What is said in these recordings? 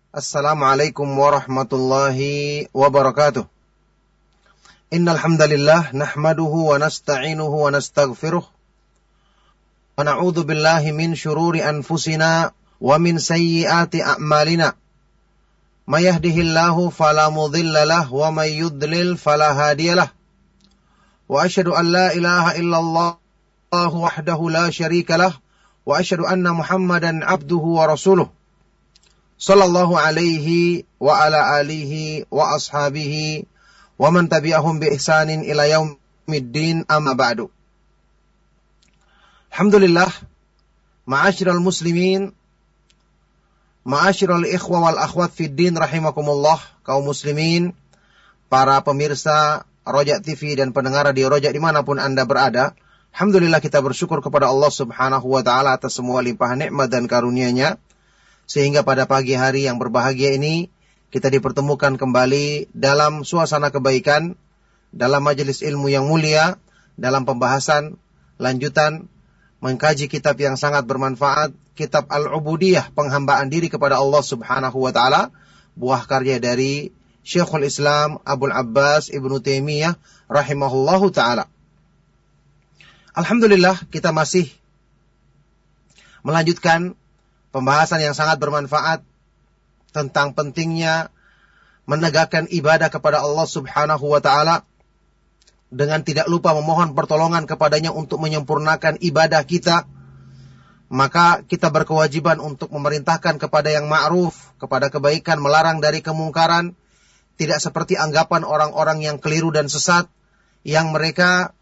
Assalamualaikum warahmatullahi wabarakatuh. Innal hamdalillah nahmaduhu wa nasta'inuhu wa nastaghfiruh wa na'udzu billahi min shururi anfusina wa min sayyiati a'malina. May yahdihillahu fala mudilla lahu wa may yudlil fala hadiyalah. Wa asyhadu an la ilaha illallah wahdahu la syarika lah wa asyhadu anna Muhammadan abduhu wa rasuluh. Sallallahu alaihi wa ala alihi wa ashabihi wa man tabi'ahum bi ihsanin ila yaumiddin, amma ba'du. Alhamdulillah, ma'asyiral muslimin, ma'asyiral ikhwa wal akhwat fid din rahimakumullah, kaum muslimin, para pemirsa Rojak TV dan pendengar di Rojak dimanapun Anda berada. Alhamdulillah, kita bersyukur kepada Allah subhanahu wa ta'ala atas semua limpahan nikmat dan karunia-Nya, sehingga pada pagi hari yang berbahagia ini kita dipertemukan kembali dalam suasana kebaikan, dalam majelis ilmu yang mulia, dalam pembahasan lanjutan mengkaji kitab yang sangat bermanfaat, kitab Al-Ubudiyah, penghambaan diri kepada Allah subhanahu wa ta'ala, buah karya dari Syekhul Islam Abul Abbas Ibnu Taimiyah rahimahullahu ta'ala. Alhamdulillah, kita masih melanjutkan pembahasan yang sangat bermanfaat tentang pentingnya menegakkan ibadah kepada Allah subhanahu wa ta'ala dengan tidak lupa memohon pertolongan kepadanya untuk menyempurnakan ibadah kita. Maka kita berkewajiban untuk memerintahkan kepada yang ma'ruf, kepada kebaikan, melarang dari kemungkaran. Tidak seperti anggapan orang-orang yang keliru dan sesat, yang mereka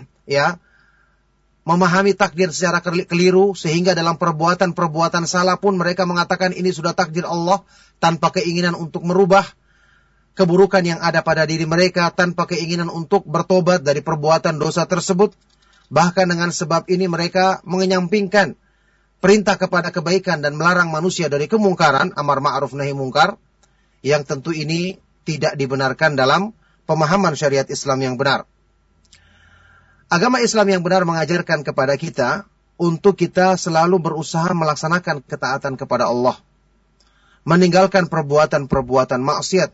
memahami takdir secara keliru, sehingga dalam perbuatan-perbuatan salah pun mereka mengatakan ini sudah takdir Allah, tanpa keinginan untuk merubah keburukan yang ada pada diri mereka, tanpa keinginan untuk bertobat dari perbuatan dosa tersebut. Bahkan dengan sebab ini mereka mengenyampingkan perintah kepada kebaikan dan melarang manusia dari kemungkaran, amar ma'ruf nahi mungkar, yang tentu ini tidak dibenarkan dalam pemahaman syariat Islam yang benar. Agama Islam yang benar mengajarkan kepada kita untuk kita selalu berusaha melaksanakan ketaatan kepada Allah, meninggalkan perbuatan-perbuatan maksiat,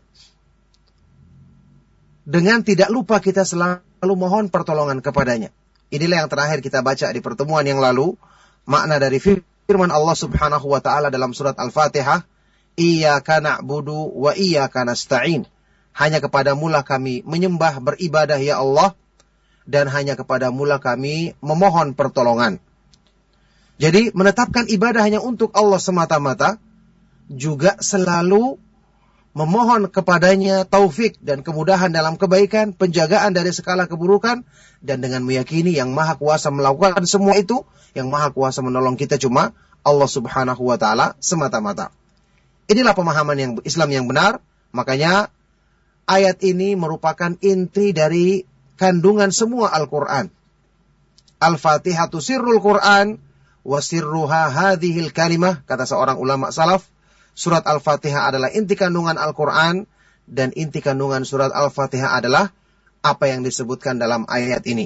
dengan tidak lupa kita selalu mohon pertolongan kepadanya. Inilah yang terakhir kita baca di pertemuan yang lalu, makna dari firman Allah subhanahu wa ta'ala dalam surat Al-Fatihah, Iyyaka na'budu wa iyyaka nasta'in. Hanya kepadamulah kami menyembah beribadah ya Allah, dan hanya kepadamulah kami memohon pertolongan. Jadi menetapkan ibadah hanya untuk Allah semata-mata, juga selalu memohon kepadanya taufik dan kemudahan dalam kebaikan, penjagaan dari segala keburukan, dan dengan meyakini yang maha kuasa melakukan semua itu, yang maha kuasa menolong kita cuma Allah subhanahu wa ta'ala semata-mata. Inilah pemahaman yang Islam yang benar. Makanya ayat ini merupakan inti dari kandungan semua Al-Quran. Al-Fatihatu sirrul Quran wa sirruha hadhil kalimah, kata seorang ulama salaf. Surat Al-Fatihah adalah inti kandungan Al-Quran, dan inti kandungan surat Al-Fatihah adalah apa yang disebutkan dalam ayat ini.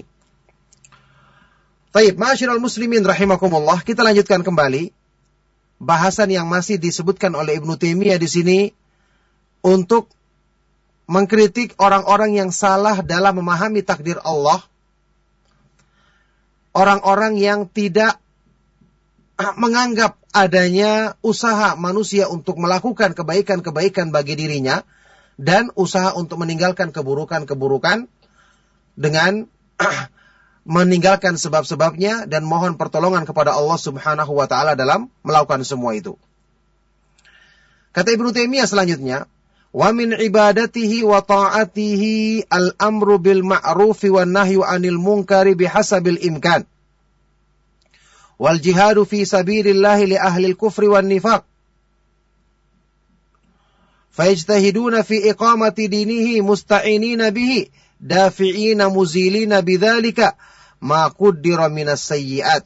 Baik, ma'asyiral muslimin rahimakumullah, kita lanjutkan kembali bahasan yang masih disebutkan oleh Ibnu Taimiyah di sini untuk mengkritik orang-orang yang salah dalam memahami takdir Allah. Orang-orang yang tidak menganggap adanya usaha manusia untuk melakukan kebaikan-kebaikan bagi dirinya, dan usaha untuk meninggalkan keburukan-keburukan dengan meninggalkan sebab-sebabnya dan mohon pertolongan kepada Allah subhanahu wa ta'ala dalam melakukan semua itu. Kata Ibnu Taimiyah selanjutnya, wa min ibadatihi wa ta'atihi al-amru bil ma'rufi wan nahyu 'anil munkari bihasabil imkan. Wal jihadu fi sabilillahi li ahli al-kufri wan nifaq. Fayajtahiduna fi iqamati dinihi musta'inina bihi dafi'ina muzilina bidzalika ma qaddara minas sayyi'at.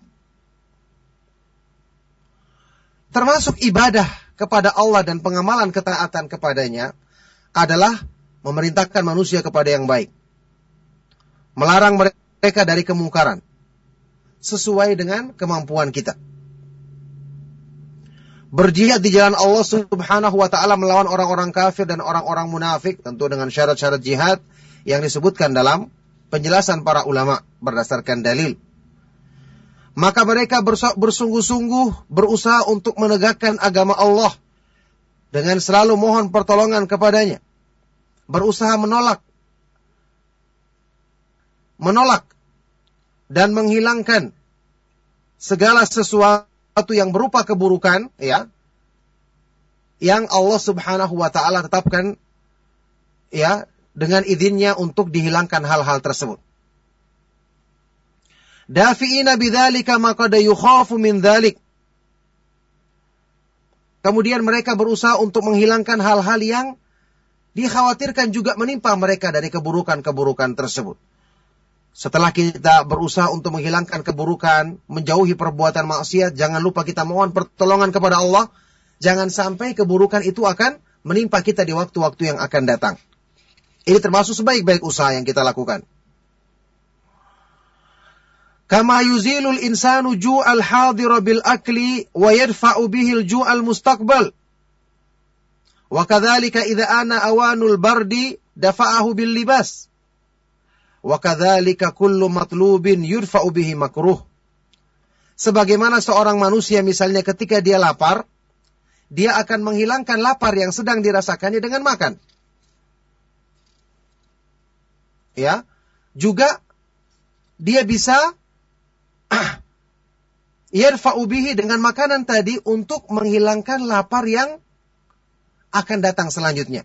Termasuk ibadah kepada Allah dan pengamalan ketaatan kepadanya adalah memerintahkan manusia kepada yang baik, melarang mereka dari kemungkaran sesuai dengan kemampuan kita, berjihad di jalan Allah Subhanahu wa taala melawan orang-orang kafir dan orang-orang munafik, tentu dengan syarat-syarat jihad yang disebutkan dalam penjelasan para ulama berdasarkan dalil. Maka mereka bersungguh-sungguh berusaha untuk menegakkan agama Allah dengan selalu mohon pertolongan kepadanya. Berusaha menolak dan menghilangkan segala sesuatu yang berupa keburukan, ya, yang Allah Subhanahu wa taala tetapkan, ya, dengan izinnya untuk dihilangkan hal-hal tersebut. Dafi'ina bidzalika ma qad yukhafu min dzalik. Kemudian mereka berusaha untuk menghilangkan hal-hal yang dikhawatirkan juga menimpa mereka dari keburukan-keburukan tersebut. Setelah kita berusaha untuk menghilangkan keburukan, menjauhi perbuatan maksiat, jangan lupa kita mohon pertolongan kepada Allah. Jangan sampai keburukan itu akan menimpa kita di waktu-waktu yang akan datang. Ini termasuk sebaik-baik usaha yang kita lakukan. Kama yuzilul insanu ju'al hadira bil akli wa yadfa'u bihil ju'al mustaqbal. Wa kadzalika idza ana awanul bardi dafa'ahu bil libas. Wa kadzalika kullu matlubin yurfa'u bihi makruh. Sebagaimana seorang manusia misalnya ketika dia lapar, dia akan menghilangkan lapar yang sedang dirasakannya dengan makan. Ya, juga dia bisa yarfa'u bihi dengan makanan tadi untuk menghilangkan lapar yang akan datang selanjutnya.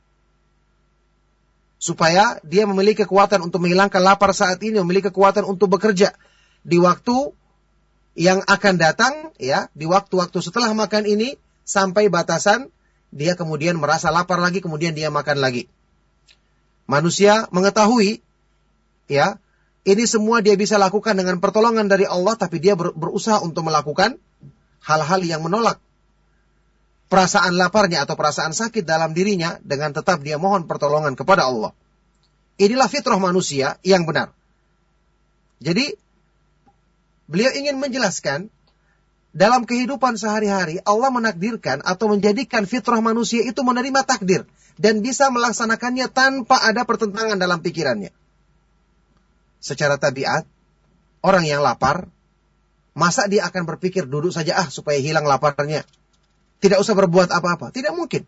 Supaya dia memiliki kekuatan untuk menghilangkan lapar saat ini, memiliki kekuatan untuk bekerja di waktu yang akan datang, ya, di waktu-waktu setelah makan ini sampai batasan dia kemudian merasa lapar lagi, kemudian dia makan lagi. Manusia mengetahui, ya, ini semua dia bisa lakukan dengan pertolongan dari Allah, tapi dia berusaha untuk melakukan hal-hal yang menolak perasaan laparnya atau perasaan sakit dalam dirinya dengan tetap dia mohon pertolongan kepada Allah. Inilah fitrah manusia yang benar. Jadi, beliau ingin menjelaskan dalam kehidupan sehari-hari Allah menakdirkan atau menjadikan fitrah manusia itu menerima takdir dan bisa melaksanakannya tanpa ada pertentangan dalam pikirannya. Secara tabiat, orang yang lapar, masa dia akan berpikir duduk saja supaya hilang laparnya. Tidak usah berbuat apa-apa. Tidak mungkin.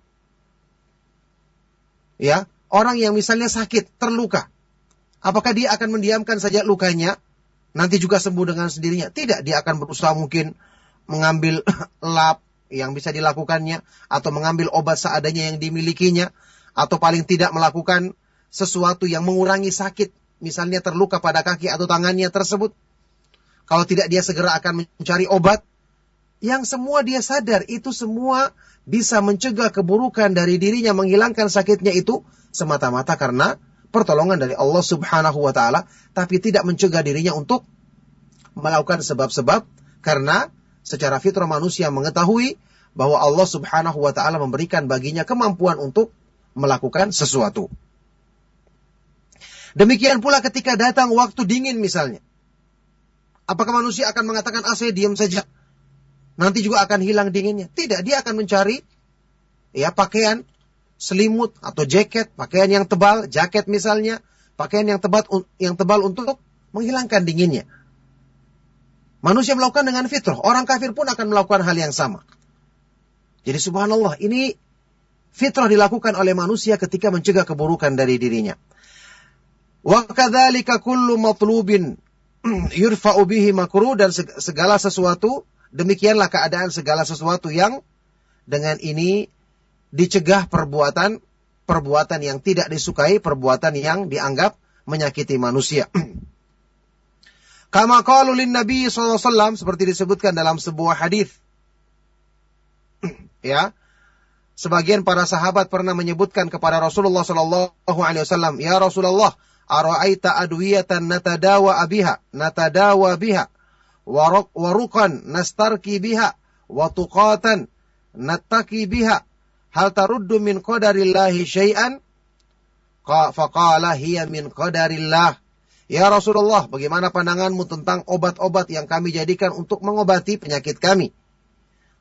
Ya, orang yang misalnya sakit, terluka. Apakah dia akan mendiamkan saja lukanya, nanti juga sembuh dengan sendirinya? Tidak, dia akan berusaha mungkin mengambil lap yang bisa dilakukannya, atau mengambil obat seadanya yang dimilikinya, atau paling tidak melakukan sesuatu yang mengurangi sakit, misalnya terluka pada kaki atau tangannya tersebut. Kalau tidak, dia segera akan mencari obat. Yang semua dia sadar itu semua bisa mencegah keburukan dari dirinya, menghilangkan sakitnya itu semata-mata karena pertolongan dari Allah Subhanahu wa taala, tapi tidak mencegah dirinya untuk melakukan sebab-sebab karena secara fitrah manusia mengetahui bahwa Allah Subhanahu wa taala memberikan baginya kemampuan untuk melakukan sesuatu. Demikian pula ketika datang waktu dingin misalnya. Apakah manusia akan mengatakan, saya diam saja, nanti juga akan hilang dinginnya? Tidak, dia akan mencari pakaian, selimut atau jaket, pakaian yang tebal, jaket misalnya, pakaian yang tebal untuk menghilangkan dinginnya. Manusia melakukan dengan fitrah, orang kafir pun akan melakukan hal yang sama. Jadi subhanallah, ini fitrah dilakukan oleh manusia ketika mencegah keburukan dari dirinya. Wa kadzalika kullu matlubin yurfa'u bihi makruh, dan segala sesuatu, demikianlah keadaan segala sesuatu yang dengan ini dicegah perbuatan yang tidak disukai, perbuatan yang dianggap menyakiti manusia. Kama qalu lin Nabi sallallahu alaihi wasallam, seperti disebutkan dalam sebuah hadis. Ya. Sebagian para sahabat pernah menyebutkan kepada Rasulullah sallallahu alaihi wasallam, "Ya Rasulullah, ara'aita adwiyatan natadawa biha warukan nastarki biha wa tuqatan nattaki biha hal taruddu min qadarillahi syai'an?" Faqala hiya min qadarillah. Ya Rasulullah, bagaimana pandanganmu tentang obat-obat yang kami jadikan untuk mengobati penyakit kami?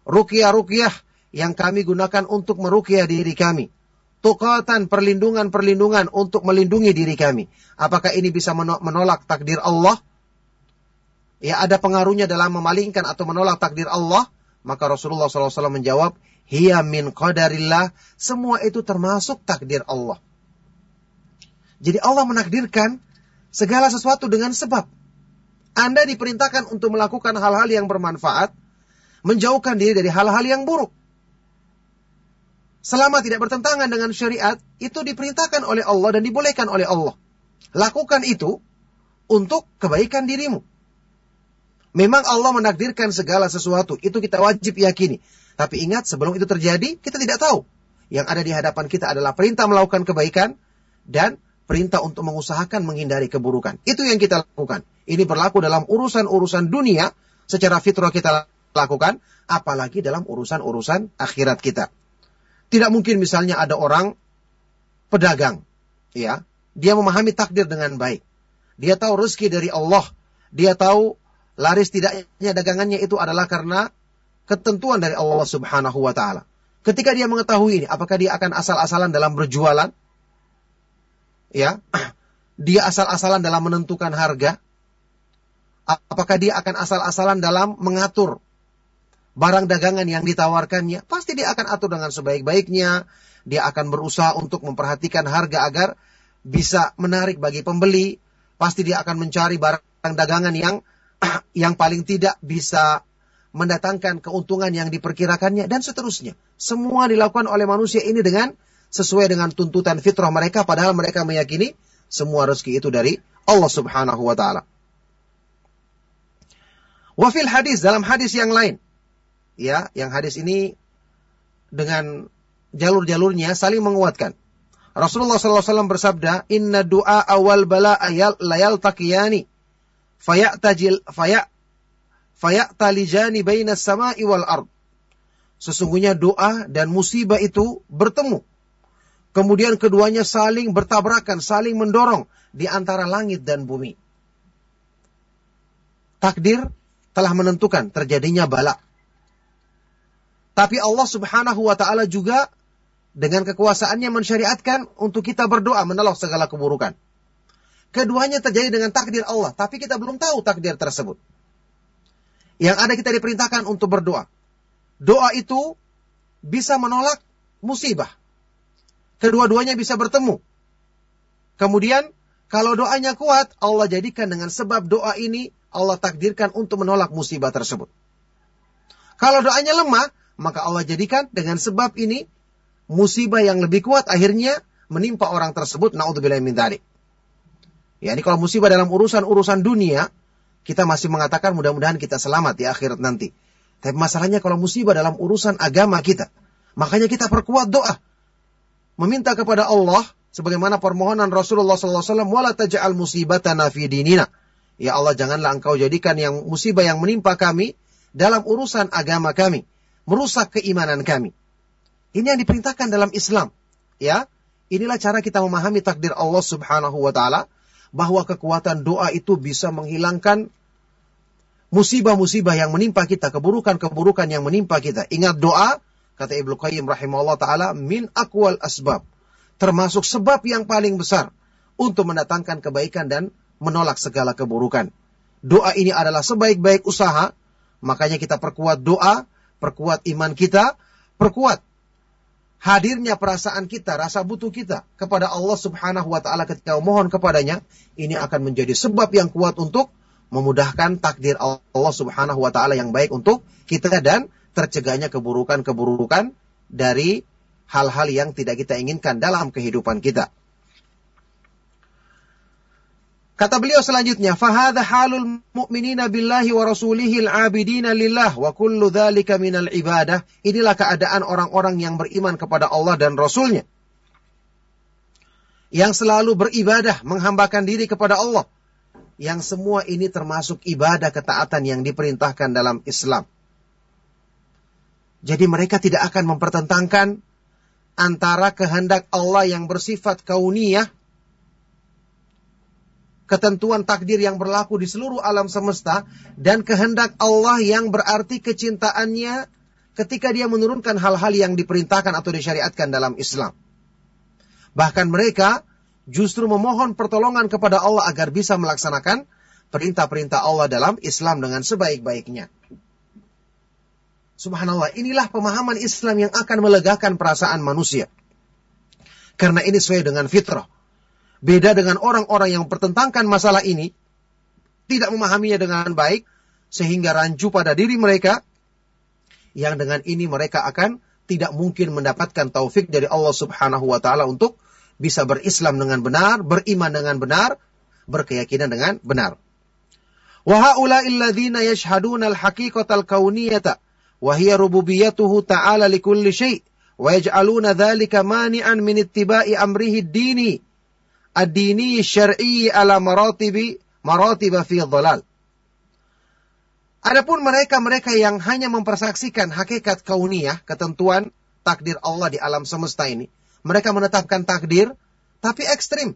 ruqyah-ruqyah yang kami gunakan untuk meruqyah diri kami. Tuqatan, perlindungan-perlindungan untuk melindungi diri kami. Apakah ini bisa menolak takdir Allah? Ya, ada pengaruhnya dalam memalingkan atau menolak takdir Allah? Maka Rasulullah SAW menjawab, hiya min qadarillah. Semua itu termasuk takdir Allah. Jadi Allah menakdirkan segala sesuatu dengan sebab. Anda diperintahkan untuk melakukan hal-hal yang bermanfaat, menjauhkan diri dari hal-hal yang buruk. Selama tidak bertentangan dengan syariat, itu diperintahkan oleh Allah dan dibolehkan oleh Allah. Lakukan itu untuk kebaikan dirimu. Memang Allah menakdirkan segala sesuatu, itu kita wajib yakini. Tapi ingat, sebelum itu terjadi, kita tidak tahu. Yang ada di hadapan kita adalah perintah melakukan kebaikan dan perintah untuk mengusahakan menghindari keburukan. Itu yang kita lakukan. Ini berlaku dalam urusan-urusan dunia, secara fitrah kita lakukan, apalagi dalam urusan-urusan akhirat kita. Tidak mungkin misalnya ada orang pedagang, ya, dia memahami takdir dengan baik. Dia tahu rezeki dari Allah, dia tahu laris tidaknya dagangannya itu adalah karena ketentuan dari Allah Subhanahu wa taala. Ketika dia mengetahui ini, apakah dia akan asal-asalan dalam berjualan? Ya, dia asal-asalan dalam menentukan harga? Apakah dia akan asal-asalan dalam mengatur barang dagangan yang ditawarkannya? Pasti dia akan atur dengan sebaik-baiknya. Dia akan berusaha untuk memperhatikan harga agar bisa menarik bagi pembeli. Pasti dia akan mencari barang dagangan yang paling tidak bisa mendatangkan keuntungan yang diperkirakannya, dan seterusnya. Semua dilakukan oleh manusia ini sesuai dengan tuntutan fitrah mereka, padahal mereka meyakini semua rezeki itu dari Allah Subhanahu wa taala. Wa fil hadis, dalam hadis yang lain, ya, yang hadis ini dengan jalur-jalurnya saling menguatkan. Rasulullah SAW bersabda, "Inna du'a awal bala'a layal taqiyani, faya'talijani bainas sama'i wal ard." Sesungguhnya doa dan musibah itu bertemu. Kemudian keduanya saling bertabrakan, saling mendorong di antara langit dan bumi. Takdir telah menentukan terjadinya bala. Tapi Allah Subhanahu wa taala juga dengan kekuasaannya mensyariatkan untuk kita berdoa menolak segala keburukan. Keduanya terjadi dengan takdir Allah, tapi kita belum tahu takdir tersebut. Yang ada kita diperintahkan untuk berdoa. Doa itu bisa menolak musibah. Kedua-duanya bisa bertemu. Kemudian kalau doanya kuat, Allah jadikan dengan sebab doa ini, Allah takdirkan untuk menolak musibah tersebut. Kalau doanya lemah, maka Allah jadikan dengan sebab ini, musibah yang lebih kuat akhirnya menimpa orang tersebut. Na'udzubillahi min dzalik. Ya, ini kalau musibah dalam urusan-urusan dunia, kita masih mengatakan mudah-mudahan kita selamat di akhirat nanti. Tapi masalahnya kalau musibah dalam urusan agama kita, makanya kita perkuat doa. Meminta kepada Allah, sebagaimana permohonan Rasulullah SAW, wala taj'al musibatana fi dinina. Ya Allah, janganlah engkau jadikan yang musibah yang menimpa kami dalam urusan agama kami, merusak keimanan kami. Ini yang diperintahkan dalam Islam. Ya, inilah cara kita memahami takdir Allah Subhanahu wa taala, bahwa kekuatan doa itu bisa menghilangkan musibah-musibah yang menimpa kita, keburukan-keburukan yang menimpa kita. Ingat doa, kata Ibnu Qayyim rahimahullah taala, min aqwal asbab, termasuk sebab yang paling besar untuk mendatangkan kebaikan dan menolak segala keburukan. Doa ini adalah sebaik-baik usaha, makanya kita perkuat doa, perkuat iman kita, perkuat hadirnya perasaan kita, rasa butuh kita kepada Allah Subhanahu wa taala ketika memohon kepadanya. Ini akan menjadi sebab yang kuat untuk memudahkan takdir Allah Subhanahu wa taala yang baik untuk kita dan tercegahnya keburukan-keburukan dari hal-hal yang tidak kita inginkan dalam kehidupan kita. Kata beliau selanjutnya, فَهَذَا حَالُ الْمُؤْمِنِينَ بِاللَّهِ وَرَسُولِهِ الْعَابِدِينَ لِلَّهِ وَكُلُّ ذَلِكَ مِنَ الْعِبَادَةِ. Inilah keadaan orang-orang yang beriman kepada Allah dan Rasulnya, yang selalu beribadah, menghambakan diri kepada Allah. Yang semua ini termasuk ibadah ketaatan yang diperintahkan dalam Islam. Jadi mereka tidak akan mempertentangkan antara kehendak Allah yang bersifat kauniyah, ketentuan takdir yang berlaku di seluruh alam semesta, dan kehendak Allah yang berarti kecintaannya ketika dia menurunkan hal-hal yang diperintahkan atau disyariatkan dalam Islam. Bahkan mereka justru memohon pertolongan kepada Allah agar bisa melaksanakan perintah-perintah Allah dalam Islam dengan sebaik-baiknya. Subhanallah, inilah pemahaman Islam yang akan melegakan perasaan manusia. Karena ini sesuai dengan fitrah. Beda dengan orang-orang yang pertentangkan masalah ini, tidak memahaminya dengan baik, sehingga rancu pada diri mereka, yang dengan ini mereka akan tidak mungkin mendapatkan taufik dari Allah Subhanahu wa Ta'ala untuk bisa berislam dengan benar, beriman dengan benar, berkeyakinan dengan benar. Wa haula'il ladzina yashhaduna al-haqiqatal kauniyata wa hiya rububiyyatuhu ta'ala likulli syai' wa yaj'aluna dzalika mani'an min ittiba'i amrihi ad-dini ad-dini syar'i ala maratiba fi dhalal. Adapun mereka-mereka yang hanya mempersaksikan hakikat kauniyah, ketentuan takdir Allah di alam semesta ini, mereka menetapkan takdir tapi ekstrim.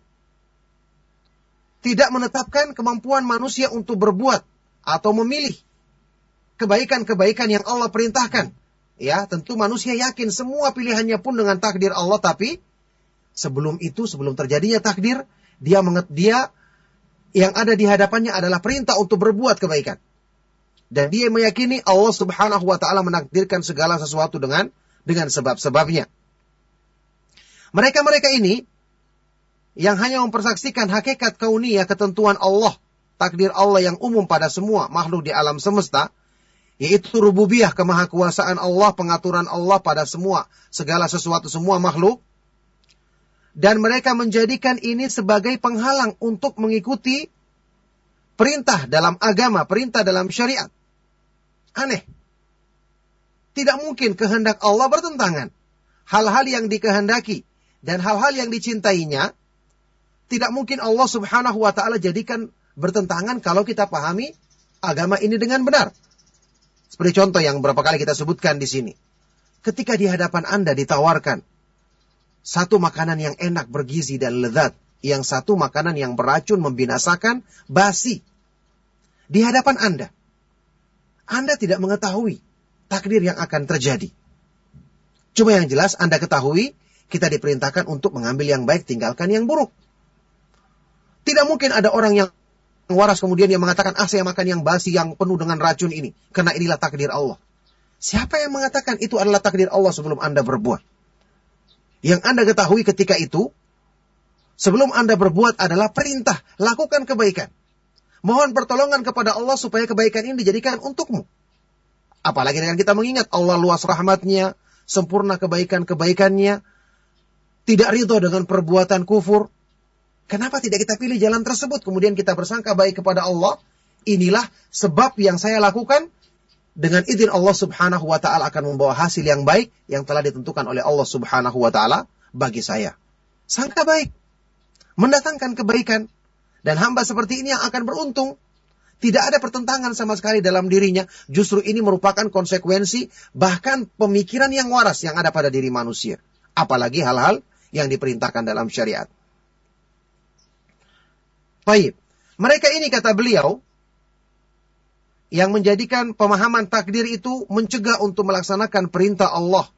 Tidak menetapkan kemampuan manusia untuk berbuat atau memilih kebaikan-kebaikan yang Allah perintahkan. Ya, tentu manusia yakin semua pilihannya pun dengan takdir Allah, tapi sebelum terjadinya takdir, dia yang ada di hadapannya adalah perintah untuk berbuat kebaikan. Dan dia meyakini Allah Subhanahu wa Ta'ala menakdirkan segala sesuatu dengan sebab-sebabnya. Mereka-mereka ini yang hanya mempersaksikan hakikat kauniyah, ketentuan Allah, takdir Allah yang umum pada semua makhluk di alam semesta, yaitu rububiyah, kemahakuasaan Allah, pengaturan Allah pada segala sesuatu, semua makhluk. Dan mereka menjadikan ini sebagai penghalang untuk mengikuti perintah dalam agama, perintah dalam syariat. Aneh. Tidak mungkin kehendak Allah bertentangan. Hal-hal yang dikehendaki dan hal-hal yang dicintainya, tidak mungkin Allah Subhanahu wa Ta'ala jadikan bertentangan kalau kita pahami agama ini dengan benar. Seperti contoh yang berapa kali kita sebutkan di sini. Ketika di hadapan Anda ditawarkan satu makanan yang enak, bergizi dan lezat, yang satu makanan yang beracun, membinasakan, basi, di hadapan Anda tidak mengetahui takdir yang akan terjadi. Cuma yang jelas Anda ketahui, kita diperintahkan untuk mengambil yang baik, tinggalkan yang buruk. Tidak mungkin ada orang yang waras kemudian dia mengatakan, saya makan yang basi, yang penuh dengan racun ini, karena inilah takdir Allah. Siapa yang mengatakan itu adalah takdir Allah sebelum Anda berbuat? Yang Anda ketahui ketika itu, sebelum Anda berbuat adalah perintah, lakukan kebaikan. Mohon pertolongan kepada Allah supaya kebaikan ini dijadikan untukmu. Apalagi dengan kita mengingat Allah luas rahmatnya, sempurna kebaikan-kebaikannya, tidak ridho dengan perbuatan kufur. Kenapa tidak kita pilih jalan tersebut? Kemudian kita bersangka baik kepada Allah. Inilah sebab yang saya lakukan. Dengan izin Allah Subhanahu wa Ta'ala akan membawa hasil yang baik yang telah ditentukan oleh Allah Subhanahu wa Ta'ala bagi saya. Sangka baik, mendatangkan kebaikan, dan hamba seperti ini yang akan beruntung. Tidak ada pertentangan sama sekali dalam dirinya. Justru ini merupakan konsekuensi bahkan pemikiran yang waras yang ada pada diri manusia. Apalagi hal-hal yang diperintahkan dalam syariat. Baik, mereka ini kata beliau, yang menjadikan pemahaman takdir itu mencegah untuk melaksanakan perintah Allah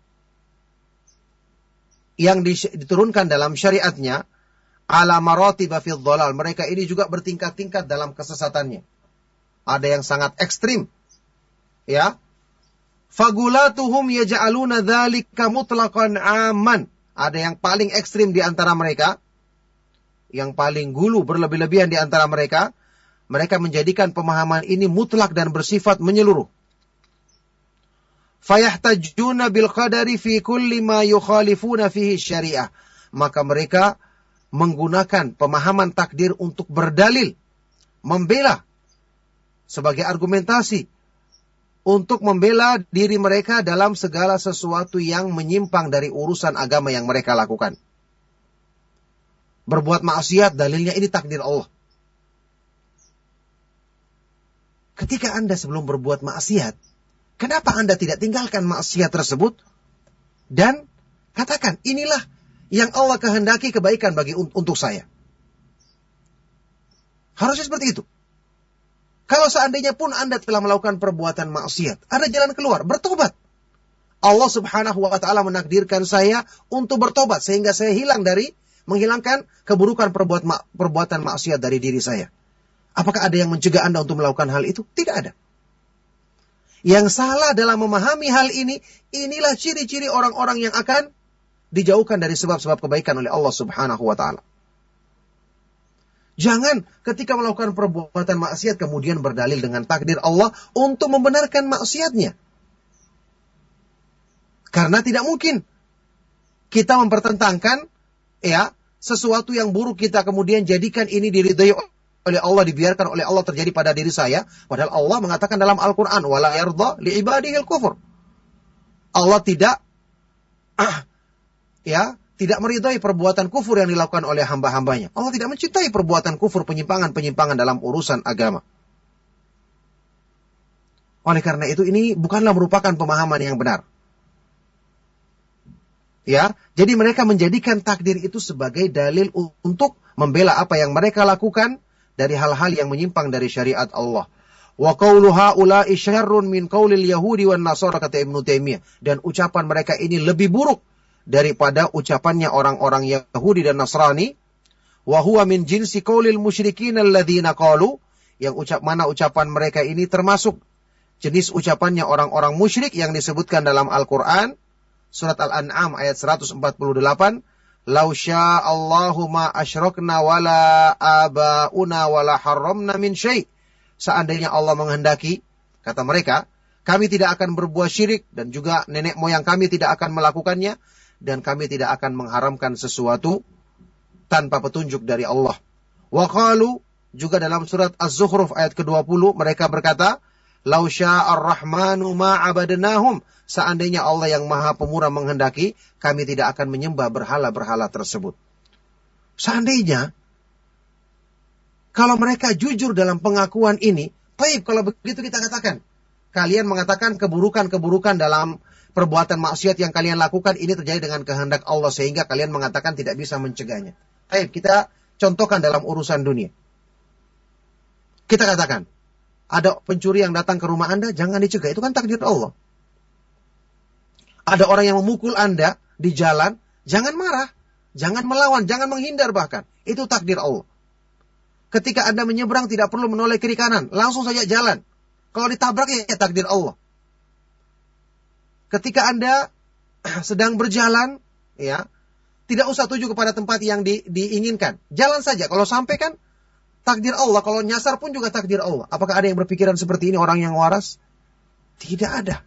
yang diturunkan dalam syariatnya, ala maratiba fil dhalal. Mereka ini juga bertingkat-tingkat dalam kesesatannya. Ada yang sangat ekstrim. Ya. Fagulatuhum yaj'aluna dzalika mutlaqan amman. Ada yang paling ekstrim di antara mereka, yang paling gulu berlebih-lebihan di antara mereka. Mereka menjadikan pemahaman ini mutlak dan bersifat menyeluruh. Fayahtajuna bil qadari fi kulli ma yukhalifuna fihi syariah. Maka mereka menggunakan pemahaman takdir untuk berdalil, membela sebagai argumentasi untuk membela diri mereka dalam segala sesuatu yang menyimpang dari urusan agama yang mereka lakukan. Berbuat maksiat, dalilnya ini takdir Allah. Ketika Anda sebelum berbuat maksiat, kenapa Anda tidak tinggalkan maksiat tersebut? Dan katakan, inilah yang Allah kehendaki kebaikan untuk saya. Harusnya seperti itu. Kalau seandainya pun Anda telah melakukan perbuatan maksiat, ada jalan keluar, bertobat. Allah subhanahu wa ta'ala menakdirkan saya untuk bertobat sehingga saya menghilangkan keburukan perbuatan maksiat dari diri saya. Apakah ada yang mencegah Anda untuk melakukan hal itu? Tidak ada. Yang salah dalam memahami hal ini, inilah ciri-ciri orang-orang yang akan dijauhkan dari sebab-sebab kebaikan oleh Allah subhanahu wa ta'ala. Jangan ketika melakukan perbuatan maksiat kemudian berdalil dengan takdir Allah untuk membenarkan maksiatnya. Karena tidak mungkin kita mempertentangkan sesuatu yang buruk kita kemudian jadikan ini diridhai oleh Allah, dibiarkan oleh Allah terjadi pada diri saya. Padahal Allah mengatakan dalam Al-Quran, wala yarda li ibadihil kufur. Allah tidak meridhai perbuatan kufur yang dilakukan oleh hamba-hambanya. Allah tidak mencintai perbuatan kufur, penyimpangan-penyimpangan dalam urusan agama. Oleh karena itu ini bukanlah merupakan pemahaman yang benar. Jadi mereka menjadikan takdir itu sebagai dalil untuk membela apa yang mereka lakukan dari hal-hal yang menyimpang dari syariat Allah. Wa qawlu haula'i syarrun min qawlil yahudi wan nasara, kata Ibnu Taimiyah, dan ucapan mereka ini lebih buruk daripada ucapannya orang-orang Yahudi dan Nasrani. Wa huwa min jinsi qawlil musyrikin alladzina qalu, yang ucapan mereka ini termasuk jenis ucapannya orang-orang musyrik yang disebutkan dalam Al-Qur'an. Surat Al-An'am ayat 148, "Lau sya'allahu ma asyrakna wala abauna wala harramna min syai'." Seandainya Allah menghendaki, kata mereka, kami tidak akan berbuat syirik dan juga nenek moyang kami tidak akan melakukannya dan kami tidak akan mengharamkan sesuatu tanpa petunjuk dari Allah. Wa qalu, juga dalam surat Az-Zukhruf ayat ke-20 mereka berkata, "Lau sya'ar rahmanu ma abadnahum." Seandainya Allah yang Maha Pemurah menghendaki, kami tidak akan menyembah berhala-berhala tersebut. Seandainya, kalau mereka jujur dalam pengakuan ini, baik kalau begitu kita katakan, kalian mengatakan keburukan-keburukan dalam perbuatan maksiat yang kalian lakukan ini terjadi dengan kehendak Allah, sehingga kalian mengatakan tidak bisa mencegahnya. Baik, kita contohkan dalam urusan dunia. Kita katakan, ada pencuri yang datang ke rumah Anda, jangan dicegah, itu kan takdir Allah. Ada orang yang memukul Anda di jalan, jangan marah, jangan melawan, jangan menghindar bahkan. Itu takdir Allah. Ketika Anda menyeberang tidak perlu menoleh kiri kanan, langsung saja jalan. Kalau ditabrak ya takdir Allah. Ketika Anda sedang berjalan, tidak usah tuju kepada tempat yang diinginkan. Jalan saja, kalau sampai kan takdir Allah, kalau nyasar pun juga takdir Allah. Apakah ada yang berpikiran seperti ini orang yang waras? Tidak ada.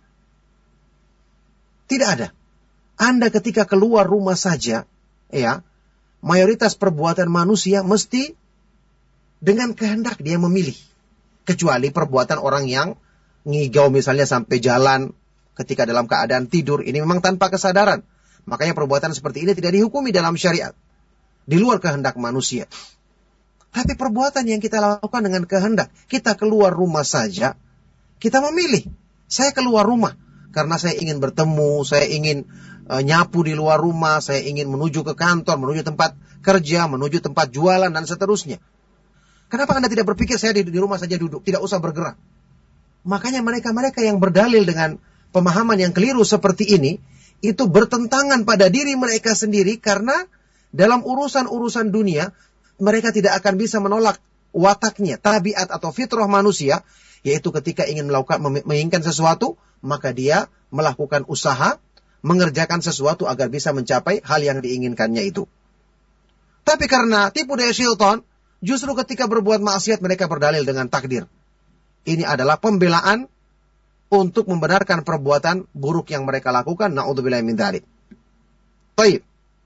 Tidak ada. Anda ketika keluar rumah saja, mayoritas perbuatan manusia mesti dengan kehendak dia memilih. Kecuali perbuatan orang yang ngigau misalnya sampai jalan ketika dalam keadaan tidur, ini memang tanpa kesadaran. Makanya perbuatan seperti ini tidak dihukumi dalam syariat. Di luar kehendak manusia. Tapi perbuatan yang kita lakukan dengan kehendak, kita keluar rumah saja, kita memilih. Saya keluar rumah karena saya ingin bertemu, saya ingin nyapu di luar rumah, saya ingin menuju ke kantor, menuju tempat kerja, menuju tempat jualan, dan seterusnya. Kenapa Anda tidak berpikir saya di rumah saja duduk, tidak usah bergerak? Makanya mereka-mereka yang berdalil dengan pemahaman yang keliru seperti ini, itu bertentangan pada diri mereka sendiri, karena dalam urusan-urusan dunia, mereka tidak akan bisa menolak wataknya, tabiat atau fitrah manusia, yaitu ketika ingin menginginkan sesuatu, maka dia melakukan usaha, mengerjakan sesuatu agar bisa mencapai hal yang diinginkannya itu. Tapi karena tipu daya syaitan, justru ketika berbuat maksiat mereka berdalil dengan takdir. Ini adalah pembelaan untuk membenarkan perbuatan buruk yang mereka lakukan. Na'udzubillahi min dzalik. Baik.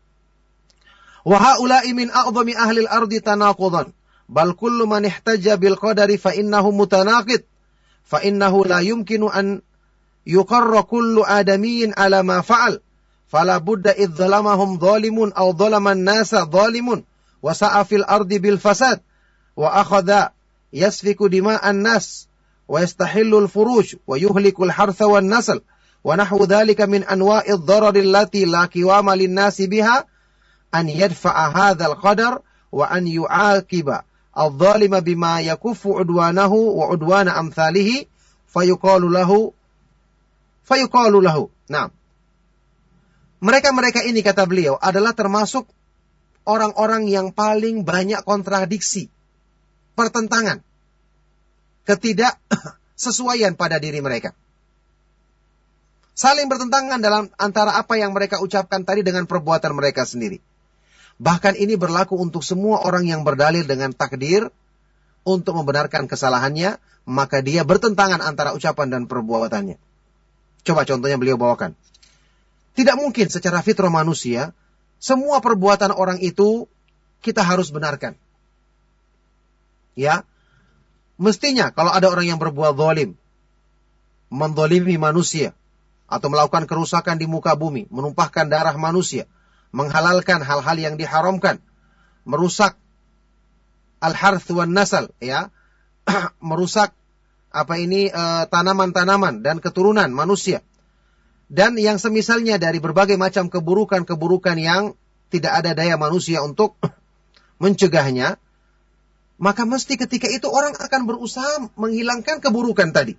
Wa haula'i min a'dhami ahli al-ardi tanaqudan. Bal kullu man ihtajja bil qadari fa innahu mutanaqid. Fa innahu la yumkinu an yuqarra kullu adamiyyin ala ma fa'al. Fala budda idh zalamahum zalimun aw zalama an-nasa zalimun wa sa'a fil ardi bil fasad wa akhadha yasfiku dima'an nas wa yastahillu al-furuj wa yuhliku al-hartha wan nasl wa nahwu dhalika min anwa'i ad-darari allati la qiwama lin-nasi biha an yadfa'a hadha al-qadar wa an yu'aqiba al-zalima bima yakuffu udwanahu wa udwana amthalihi fayuqalu lahu fayuqalu lahu. Nah, mereka-mereka ini kata beliau adalah termasuk orang-orang yang paling banyak kontradiksi, pertentangan, ketidaksesuaian pada diri mereka. Saling bertentangan dalam antara apa yang mereka ucapkan tadi dengan perbuatan mereka sendiri. Bahkan ini berlaku untuk semua orang yang berdalil dengan takdir untuk membenarkan kesalahannya, maka dia bertentangan antara ucapan dan perbuatannya. Coba contohnya beliau bawakan. Tidak mungkin secara fitrah manusia, semua perbuatan orang itu kita harus benarkan. Ya, mestinya kalau ada orang yang berbuat zalim, menzalimi manusia, atau melakukan kerusakan di muka bumi, menumpahkan darah manusia, menghalalkan hal-hal yang diharamkan, merusak al-harth wan nasal, ya, merusak tanaman-tanaman dan keturunan manusia, dan yang semisalnya dari berbagai macam keburukan-keburukan yang tidak ada daya manusia untuk mencegahnya, maka mesti ketika itu orang akan berusaha menghilangkan keburukan tadi.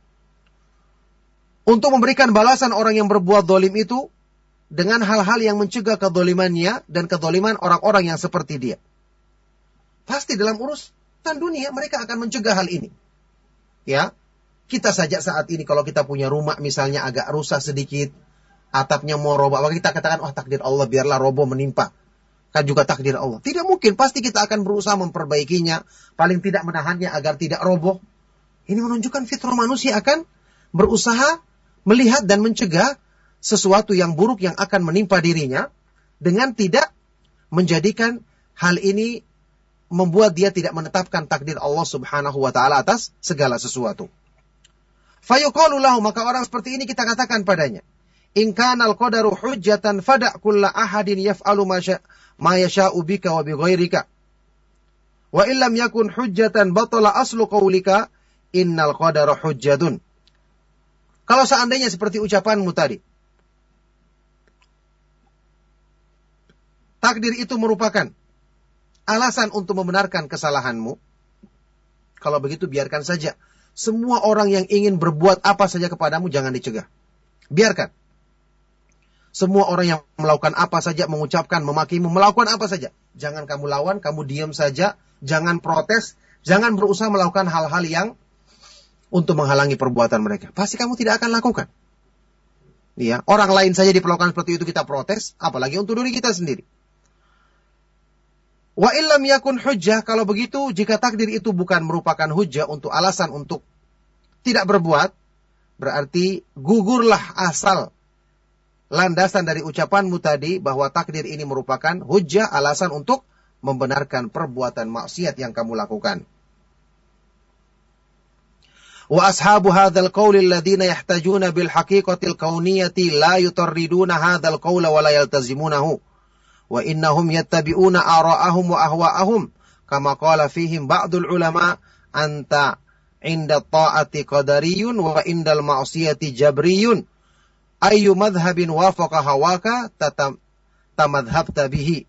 Untuk memberikan balasan orang yang berbuat zalim itu dengan hal-hal yang mencegah kezalimannya dan kezaliman orang-orang yang seperti dia. Pasti dalam urusan dunia mereka akan mencegah hal ini. Ya, kita saja saat ini kalau kita punya rumah misalnya agak rusak sedikit, atapnya mau roboh, maka kita katakan, oh takdir Allah, biarlah roboh menimpa. Kan juga takdir Allah. Tidak mungkin, pasti kita akan berusaha memperbaikinya, paling tidak menahannya agar tidak roboh. Ini menunjukkan fitrah manusia akan berusaha melihat dan mencegah sesuatu yang buruk yang akan menimpa dirinya dengan tidak menjadikan hal ini membuat dia tidak menetapkan takdir Allah Subhanahu wa taala atas segala sesuatu. Fayuqalu lahu, maka orang seperti ini kita katakan padanya, in kanal qadaru hujjatan fada' kulla ahadin yaf'alu ma yasha'u bika wa bighairika. Wa illam yakun hujjatan batala aslu qaulika innal qadara hujjatun. Kalau seandainya seperti ucapanmu tadi, takdir itu merupakan alasan untuk membenarkan kesalahanmu, kalau begitu biarkan saja. Semua orang yang ingin berbuat apa saja kepadamu jangan dicegah. Biarkan. Semua orang yang melakukan apa saja, mengucapkan, memakimu, melakukan apa saja. Jangan kamu lawan, kamu diam saja. Jangan protes. Jangan berusaha melakukan hal-hal yang untuk menghalangi perbuatan mereka. Pasti kamu tidak akan lakukan. Ya, orang lain saja diperlakukan seperti itu kita protes, apalagi untuk diri kita sendiri. Wa illam yakun hujjah, kalau begitu jika takdir itu bukan merupakan hujjah untuk alasan untuk tidak berbuat, berarti gugurlah asal landasan dari ucapanmu tadi bahwa takdir ini merupakan hujjah, alasan untuk membenarkan perbuatan maksiat yang kamu lakukan. Wa ashabu hadzal qauli alladziina yahtajuna bil haqiqatil kauniyati la yutarriduna hadzal qaula wa la yaltazimunahu wa innahum yattabi'una ara'ahum wa ahwa'ahum kama qala fihim ba'dul ulama anta inda ta'ati qadariyun wa indal ma'siyati jabriyun ayyu madhhabin wafaqa hawaka tamadhhabta bihi.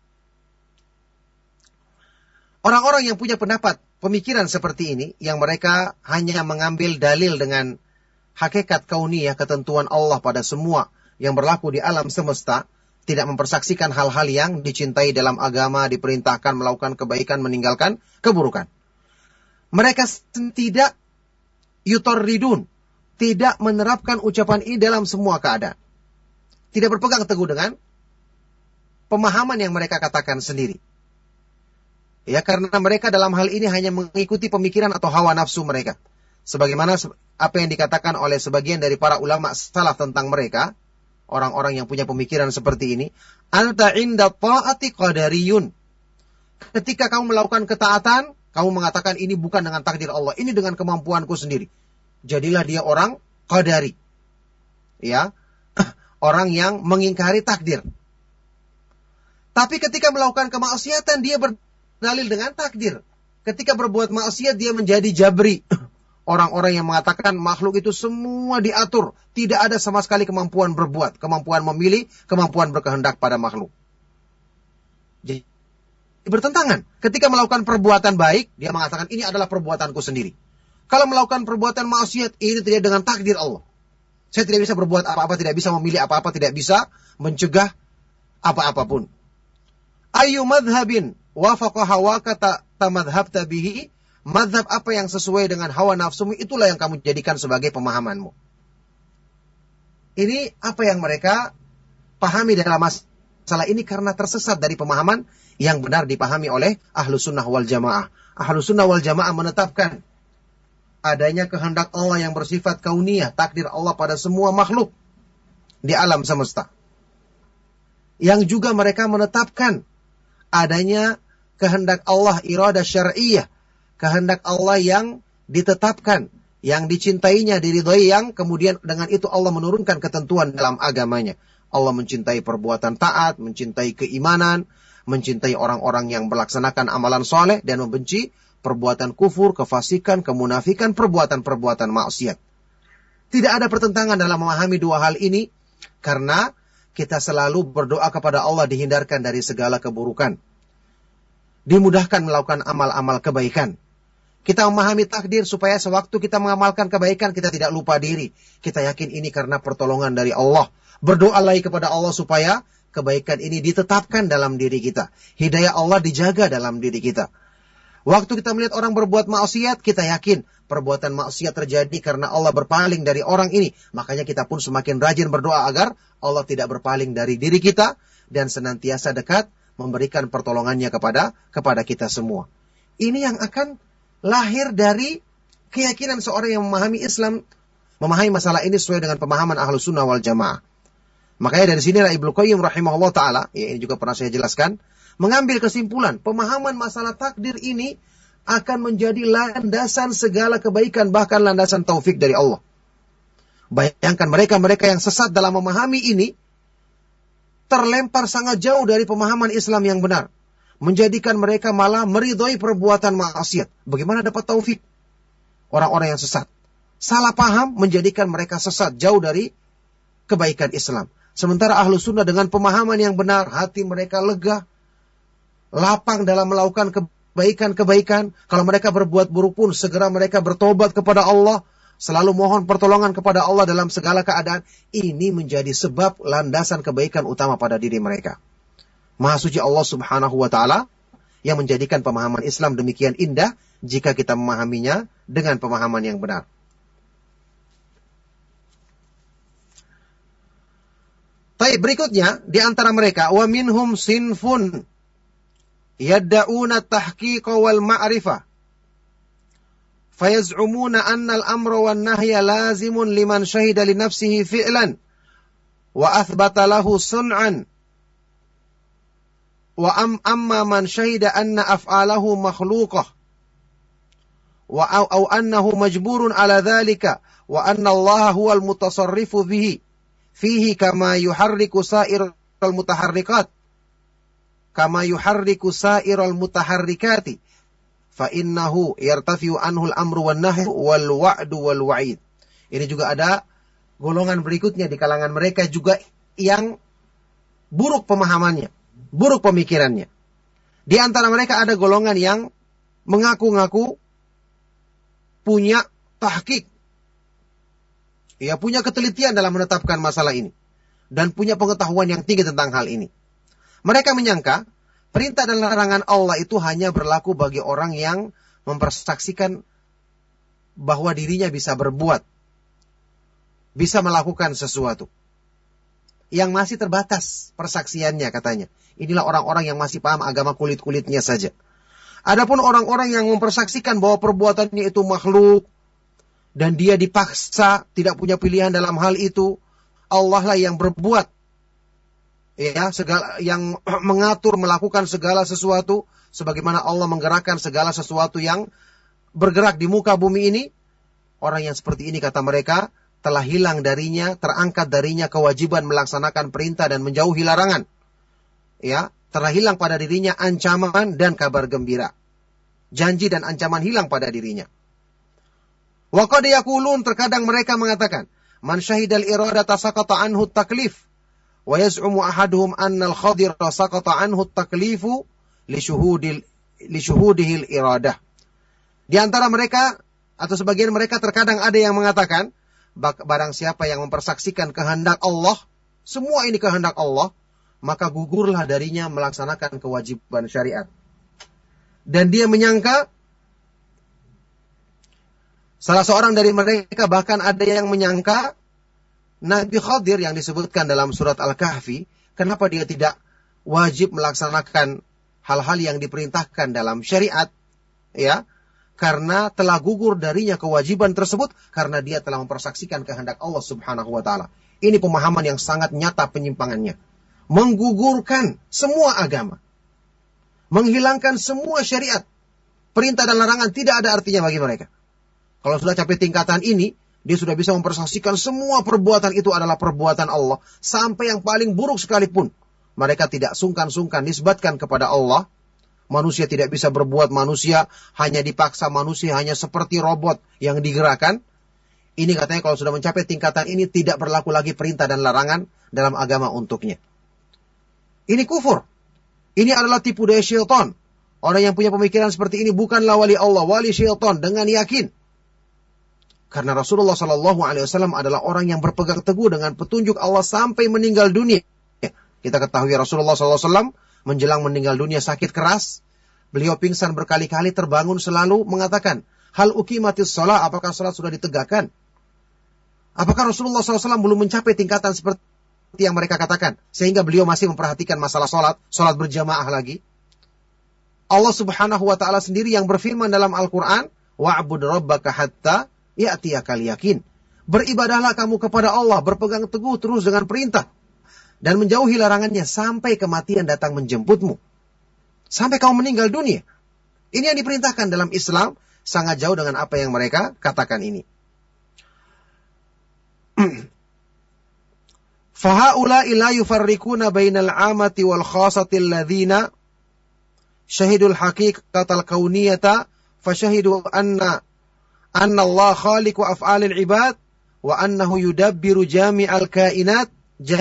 Orang-orang yang punya pendapat, pemikiran seperti ini, yang mereka hanya mengambil dalil dengan hakikat kauniyah, ketentuan Allah pada semua yang berlaku di alam semesta, tidak mempersaksikan hal-hal yang dicintai dalam agama, diperintahkan melakukan kebaikan, meninggalkan keburukan. Mereka tidak yutorridun, tidak menerapkan ucapan ini dalam semua keadaan. Tidak berpegang teguh dengan pemahaman yang mereka katakan sendiri. Ya, karena mereka dalam hal ini hanya mengikuti pemikiran atau hawa nafsu mereka. Sebagaimana apa yang dikatakan oleh sebagian dari para ulama salaf tentang mereka, orang-orang yang punya pemikiran seperti ini, anta inda ta'ati qadariyun. Ketika kamu melakukan ketaatan, kamu mengatakan ini bukan dengan takdir Allah, ini dengan kemampuanku sendiri. Jadilah dia orang qadari. Ya, orang yang mengingkari takdir. Tapi ketika melakukan kemaksiatan, dia berdalil dengan takdir. Ketika berbuat maksiat, dia menjadi jabri. Orang-orang yang mengatakan makhluk itu semua diatur. Tidak ada sama sekali kemampuan berbuat, kemampuan memilih, kemampuan berkehendak pada makhluk. Jadi bertentangan. Ketika melakukan perbuatan baik, dia mengatakan ini adalah perbuatanku sendiri. Kalau melakukan perbuatan maksiat, ini tidak dengan takdir Allah. Saya tidak bisa berbuat apa-apa, tidak bisa memilih apa-apa, tidak bisa mencegah apa-apapun. Ayu madhabin wafaqa hawaka tamadhabta bihi. Madhab apa yang sesuai dengan hawa nafsumu, itulah yang kamu jadikan sebagai pemahamanmu. Ini apa yang mereka pahami dalam masalah ini karena tersesat dari pemahaman yang benar dipahami oleh Ahlus Sunnah wal Jamaah. Ahlus Sunnah wal Jamaah menetapkan adanya kehendak Allah yang bersifat kauniyah, takdir Allah pada semua makhluk di alam semesta. Yang juga mereka menetapkan adanya kehendak Allah iradah syar'iyyah, kehendak Allah yang ditetapkan, yang dicintainya, diridhoi, yang kemudian dengan itu Allah menurunkan ketentuan dalam agamanya. Allah mencintai perbuatan taat, mencintai keimanan, mencintai orang-orang yang melaksanakan amalan soleh, dan membenci perbuatan kufur, kefasikan, kemunafikan, perbuatan-perbuatan maksiat. Tidak ada pertentangan dalam memahami dua hal ini, karena kita selalu berdoa kepada Allah dihindarkan dari segala keburukan, dimudahkan melakukan amal-amal kebaikan. Kita memahami takdir supaya sewaktu kita mengamalkan kebaikan, kita tidak lupa diri. Kita yakin ini karena pertolongan dari Allah. Berdoa lagi kepada Allah supaya kebaikan ini ditetapkan dalam diri kita. Hidayah Allah dijaga dalam diri kita. Waktu kita melihat orang berbuat maksiat, kita yakin perbuatan maksiat terjadi karena Allah berpaling dari orang ini. Makanya kita pun semakin rajin berdoa agar Allah tidak berpaling dari diri kita dan senantiasa dekat memberikan pertolongannya kepada kita semua. Ini yang akan lahir dari keyakinan seorang yang memahami Islam, memahami masalah ini sesuai dengan pemahaman Ahlus Sunnah wal Jamaah. Makanya dari sinilah Ibnu Qayyim rahimahullah ta'ala, ya ini juga pernah saya jelaskan, mengambil kesimpulan, pemahaman masalah takdir ini akan menjadi landasan segala kebaikan, bahkan landasan taufik dari Allah. Bayangkan mereka-mereka yang sesat dalam memahami ini, terlempar sangat jauh dari pemahaman Islam yang benar. Menjadikan mereka malah meridhoi perbuatan maksiat. Bagaimana dapat taufik? Orang-orang yang sesat. Salah paham menjadikan mereka sesat, jauh dari kebaikan Islam. Sementara Ahlus Sunnah dengan pemahaman yang benar, hati mereka lega, lapang dalam melakukan kebaikan-kebaikan. Kalau mereka berbuat buruk pun, segera mereka bertobat kepada Allah, selalu mohon pertolongan kepada Allah dalam segala keadaan. Ini menjadi sebab landasan kebaikan utama pada diri mereka. Maha suci Allah subhanahu wa ta'ala yang menjadikan pemahaman Islam demikian indah jika kita memahaminya dengan pemahaman yang benar. Baik, berikutnya di antara mereka wa minhum sinfun yadda'una tahqiqa wal ma'rifah fayaz'umuna anna al-amra wan nahya lazimun liman syahida li nafsihi fi'lan wa athbata lahu sun'an wa amma man syahida anna af'alahu makhluqah wa au annahu majburun ala dhalika wa anna Allah huwal mutasarrifu bihi fihi kama yuharriku sa'iral mutaharrikat kama yuharriku sa'iral mutaharrikati fa innahu yartafi'u anhu al-amru wan nahyu wal wa'du wal wa'id. Ini juga ada golongan berikutnya di kalangan mereka juga yang buruk pemahamannya, buruk pemikirannya. Di antara mereka ada golongan yang mengaku-ngaku punya tahqiq, ya, punya ketelitian dalam menetapkan masalah ini dan punya pengetahuan yang tinggi tentang hal ini. Mereka menyangka perintah dan larangan Allah itu hanya berlaku bagi orang yang mempersaksikan bahwa dirinya bisa berbuat, bisa melakukan sesuatu. Yang masih terbatas persaksiannya katanya. Inilah orang-orang yang masih paham agama kulit-kulitnya saja. Adapun orang-orang yang mempersaksikan bahwa perbuatannya itu makhluk dan dia dipaksa, tidak punya pilihan dalam hal itu, Allah lah yang berbuat, ya, segala yang mengatur, melakukan segala sesuatu sebagaimana Allah menggerakkan segala sesuatu yang bergerak di muka bumi ini. Orang yang seperti ini kata mereka telah hilang darinya, terangkat darinya kewajiban melaksanakan perintah dan menjauhi larangan. Ya, telah hilang pada dirinya ancaman dan kabar gembira. Janji dan ancaman hilang pada dirinya. Wa qad yaqulun, terkadang mereka mengatakan, man syahidal iradata saqata anhu taklif wa yaz'umu ahaduhum anna al-khadir saqata anhu taklifu li syuhudihil iradah. Di antara mereka atau sebagian mereka terkadang ada yang mengatakan barang siapa yang mempersaksikan kehendak Allah, semua ini kehendak Allah, maka gugurlah darinya melaksanakan kewajiban syariat. Dan dia menyangka, salah seorang dari mereka bahkan ada yang menyangka Nabi Khadir yang disebutkan dalam surat Al-Kahfi, kenapa dia tidak wajib melaksanakan hal-hal yang diperintahkan dalam syariat, ya, karena telah gugur darinya kewajiban tersebut, karena dia telah mempersaksikan kehendak Allah Subhanahu wa Ta'ala. Ini pemahaman yang sangat nyata penyimpangannya. Menggugurkan semua agama, menghilangkan semua syariat, perintah dan larangan tidak ada artinya bagi mereka. Kalau sudah capai tingkatan ini, dia sudah bisa mempersaksikan semua perbuatan itu adalah perbuatan Allah, sampai yang paling buruk sekalipun mereka tidak sungkan-sungkan nisbatkan kepada Allah. Manusia tidak bisa berbuat, manusia hanya dipaksa, manusia hanya seperti robot yang digerakkan. Ini katanya kalau sudah mencapai tingkatan ini tidak berlaku lagi perintah dan larangan dalam agama untuknya. Ini kufur. Ini adalah tipu daya syaitan. Orang yang punya pemikiran seperti ini bukanlah wali Allah, wali syaitan dengan yakin. Karena Rasulullah SAW adalah orang yang berpegang teguh dengan petunjuk Allah sampai meninggal dunia. Kita ketahui Rasulullah SAW menjelang meninggal dunia sakit keras. Beliau pingsan berkali-kali, terbangun selalu mengatakan, hal uqimatis shalah, apakah salat sudah ditegakkan? Apakah Rasulullah SAW belum mencapai tingkatan seperti yang mereka katakan? Sehingga beliau masih memperhatikan masalah salat berjamaah lagi. Allah Subhanahu wa Ta'ala sendiri yang berfirman dalam Al-Quran, wa'bud rabbaka hatta ya'tiyakal yakin. Beribadahlah kamu kepada Allah, berpegang teguh terus dengan perintah, dan menjauhi larangannya sampai kematian datang menjemputmu. Sampai kamu meninggal dunia. Ini yang diperintahkan dalam Islam, sangat jauh dengan apa yang mereka katakan ini. Fahaula'i la yufarrikuna bainal amati wal khasati alladhina syahidul haqiqatal kauniyata fasyahidu anna Allah khaliqu af'alil ibad wa annahu yudabbiru jami'al kainat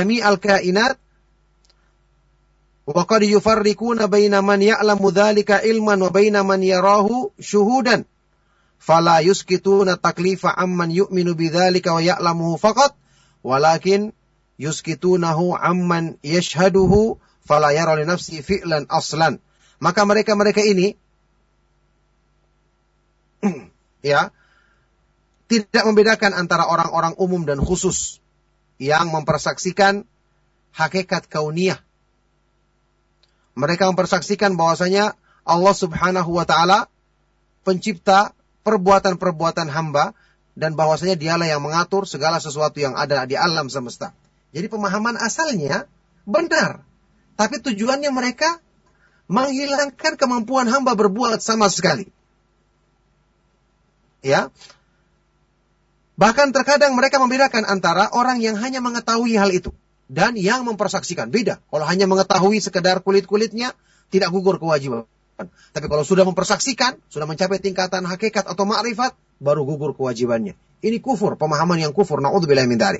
wa qad yufarriquna baina man ya'lamu dhalika ilman wa baina man yarahu syuhudan fala yuskituna taklifa amman yu'minu bidzalika wa ya'lamuhu faqat walakin yuskitunahu amman yashhaduhu fala yara li nafsi fi'lan aslan. Maka mereka ini ya, tidak membedakan antara orang-orang umum dan khusus yang mempersaksikan hakikat kauniyah. Mereka mempersaksikan bahwasanya Allah Subhanahu wa Ta'ala pencipta perbuatan-perbuatan hamba, dan bahwasanya dialah yang mengatur segala sesuatu yang ada di alam semesta. Jadi pemahaman asalnya benar, tapi tujuannya mereka menghilangkan kemampuan hamba berbuat sama sekali. Ya. Bahkan terkadang mereka membedakan antara orang yang hanya mengetahui hal itu dan yang mempersaksikan. Beda. Kalau hanya mengetahui sekedar kulit-kulitnya, tidak gugur kewajiban. Tapi kalau sudah mempersaksikan, sudah mencapai tingkatan hakikat atau ma'rifat, baru gugur kewajibannya. Ini kufur, pemahaman yang kufur. Na'udzubillahi min dzalik.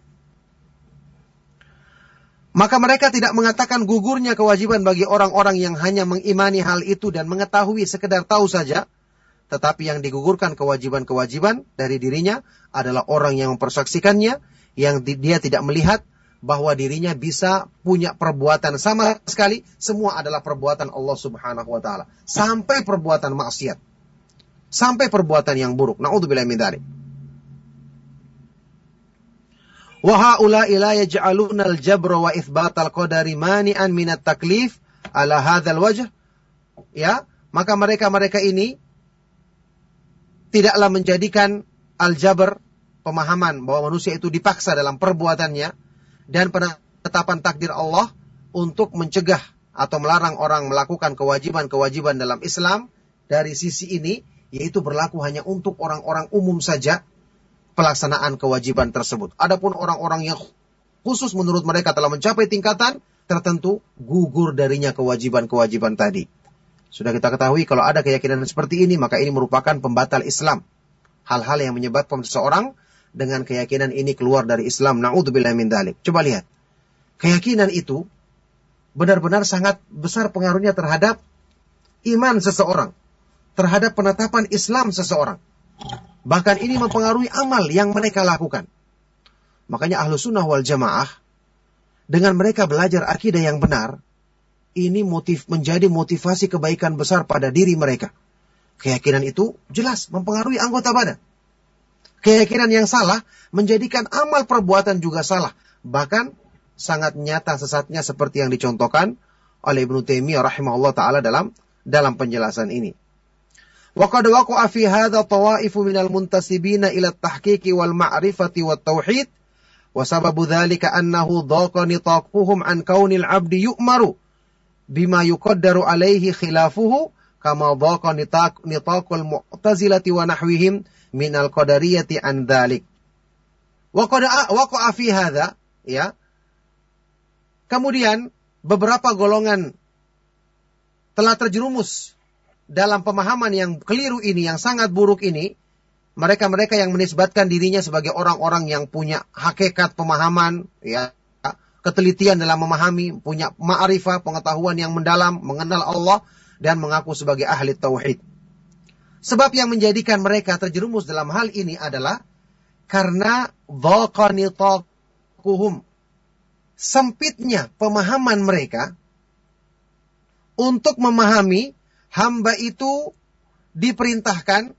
Maka mereka tidak mengatakan gugurnya kewajiban bagi orang-orang yang hanya mengimani hal itu dan mengetahui sekedar tahu saja. Tetapi yang digugurkan kewajiban-kewajiban dari dirinya adalah orang yang mempersaksikannya, yang dia tidak melihat bahwa dirinya bisa punya perbuatan sama sekali. Semua adalah perbuatan Allah Subhanahu wa Ta'ala. Sampai perbuatan maksiat. Sampai perbuatan yang buruk. Na'udzubillahi min dzalik. Wa haula'i la yaj'aluna al-jabra wa itsbatal qadari mani'an minat taklif ala hadzal wajh. Ya, maka mereka ini tidaklah menjadikan al-jabr, pemahaman bahwa manusia itu dipaksa dalam perbuatannya, dan penetapan takdir Allah untuk mencegah atau melarang orang melakukan kewajiban-kewajiban dalam Islam dari sisi ini, yaitu berlaku hanya untuk orang-orang umum saja pelaksanaan kewajiban tersebut. Adapun orang-orang yang khusus menurut mereka telah mencapai tingkatan tertentu, gugur darinya kewajiban-kewajiban tadi. Sudah kita ketahui kalau ada keyakinan seperti ini, maka ini merupakan pembatal Islam. Hal-hal yang menyebabkan seseorang dengan keyakinan ini keluar dari Islam. Na'udzubillahi min dzalik. Coba lihat. Keyakinan itu benar-benar sangat besar pengaruhnya terhadap iman seseorang, terhadap penetapan Islam seseorang. Bahkan ini mempengaruhi amal yang mereka lakukan. Makanya Ahlus Sunnah wal Jamaah, dengan mereka belajar akidah yang benar, ini menjadi motivasi kebaikan besar pada diri mereka. Keyakinan itu jelas mempengaruhi anggota badan. Keyakinan yang salah menjadikan amal perbuatan juga salah. Bahkan sangat nyata sesatnya seperti yang dicontohkan oleh Ibnu Taimiyah rahimahullah ta'ala dalam penjelasan ini. Wa qad waqa'a fi hadha tawaifu minal muntasibina ila at-tahqiqi wal ma'rifati wat tauhid wa sababu dhalika annahu dhaqa nitaquhum an kaunil 'abdi yu'maru bima yuqaddaru alaihi khilafuhu kama dhaqa nitaqul mu'tazilati wa nahwihim minal qadariyati an dhalik. Wa qad waqa'a fi hadha, ya. Kemudian beberapa golongan telah terjerumus dalam pemahaman yang keliru ini, yang sangat buruk ini. Mereka-mereka yang menisbatkan dirinya sebagai orang-orang yang punya hakikat pemahaman, ya, ketelitian dalam memahami, punya ma'rifah, pengetahuan yang mendalam, mengenal Allah, dan mengaku sebagai ahli tauhid. Sebab yang menjadikan mereka terjerumus dalam hal ini adalah karena dhaqa nitaquhum, sempitnya pemahaman mereka untuk memahami hamba itu diperintahkan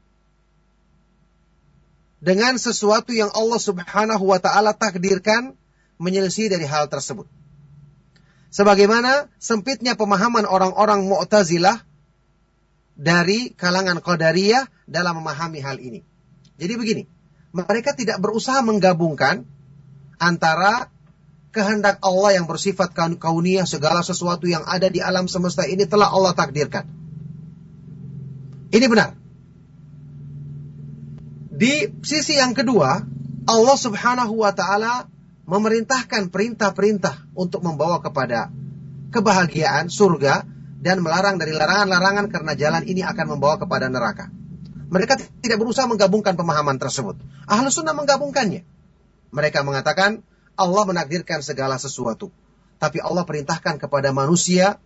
dengan sesuatu yang Allah Subhanahu wa ta'ala takdirkan menyelisih dari hal tersebut. Sebagaimana sempitnya pemahaman orang-orang Mu'tazilah dari kalangan Qadariyah dalam memahami hal ini. Jadi begini, mereka tidak berusaha menggabungkan antara kehendak Allah yang bersifat kauniyah, segala sesuatu yang ada di alam semesta ini telah Allah takdirkan. Ini benar. Di sisi yang kedua, Allah Subhanahu wa ta'ala memerintahkan perintah-perintah untuk membawa kepada kebahagiaan, surga, dan melarang dari larangan-larangan karena jalan ini akan membawa kepada neraka. Mereka tidak berusaha menggabungkan pemahaman tersebut. Ahlus Sunnah menggabungkannya. Mereka mengatakan Allah menakdirkan segala sesuatu, tapi Allah perintahkan kepada manusia,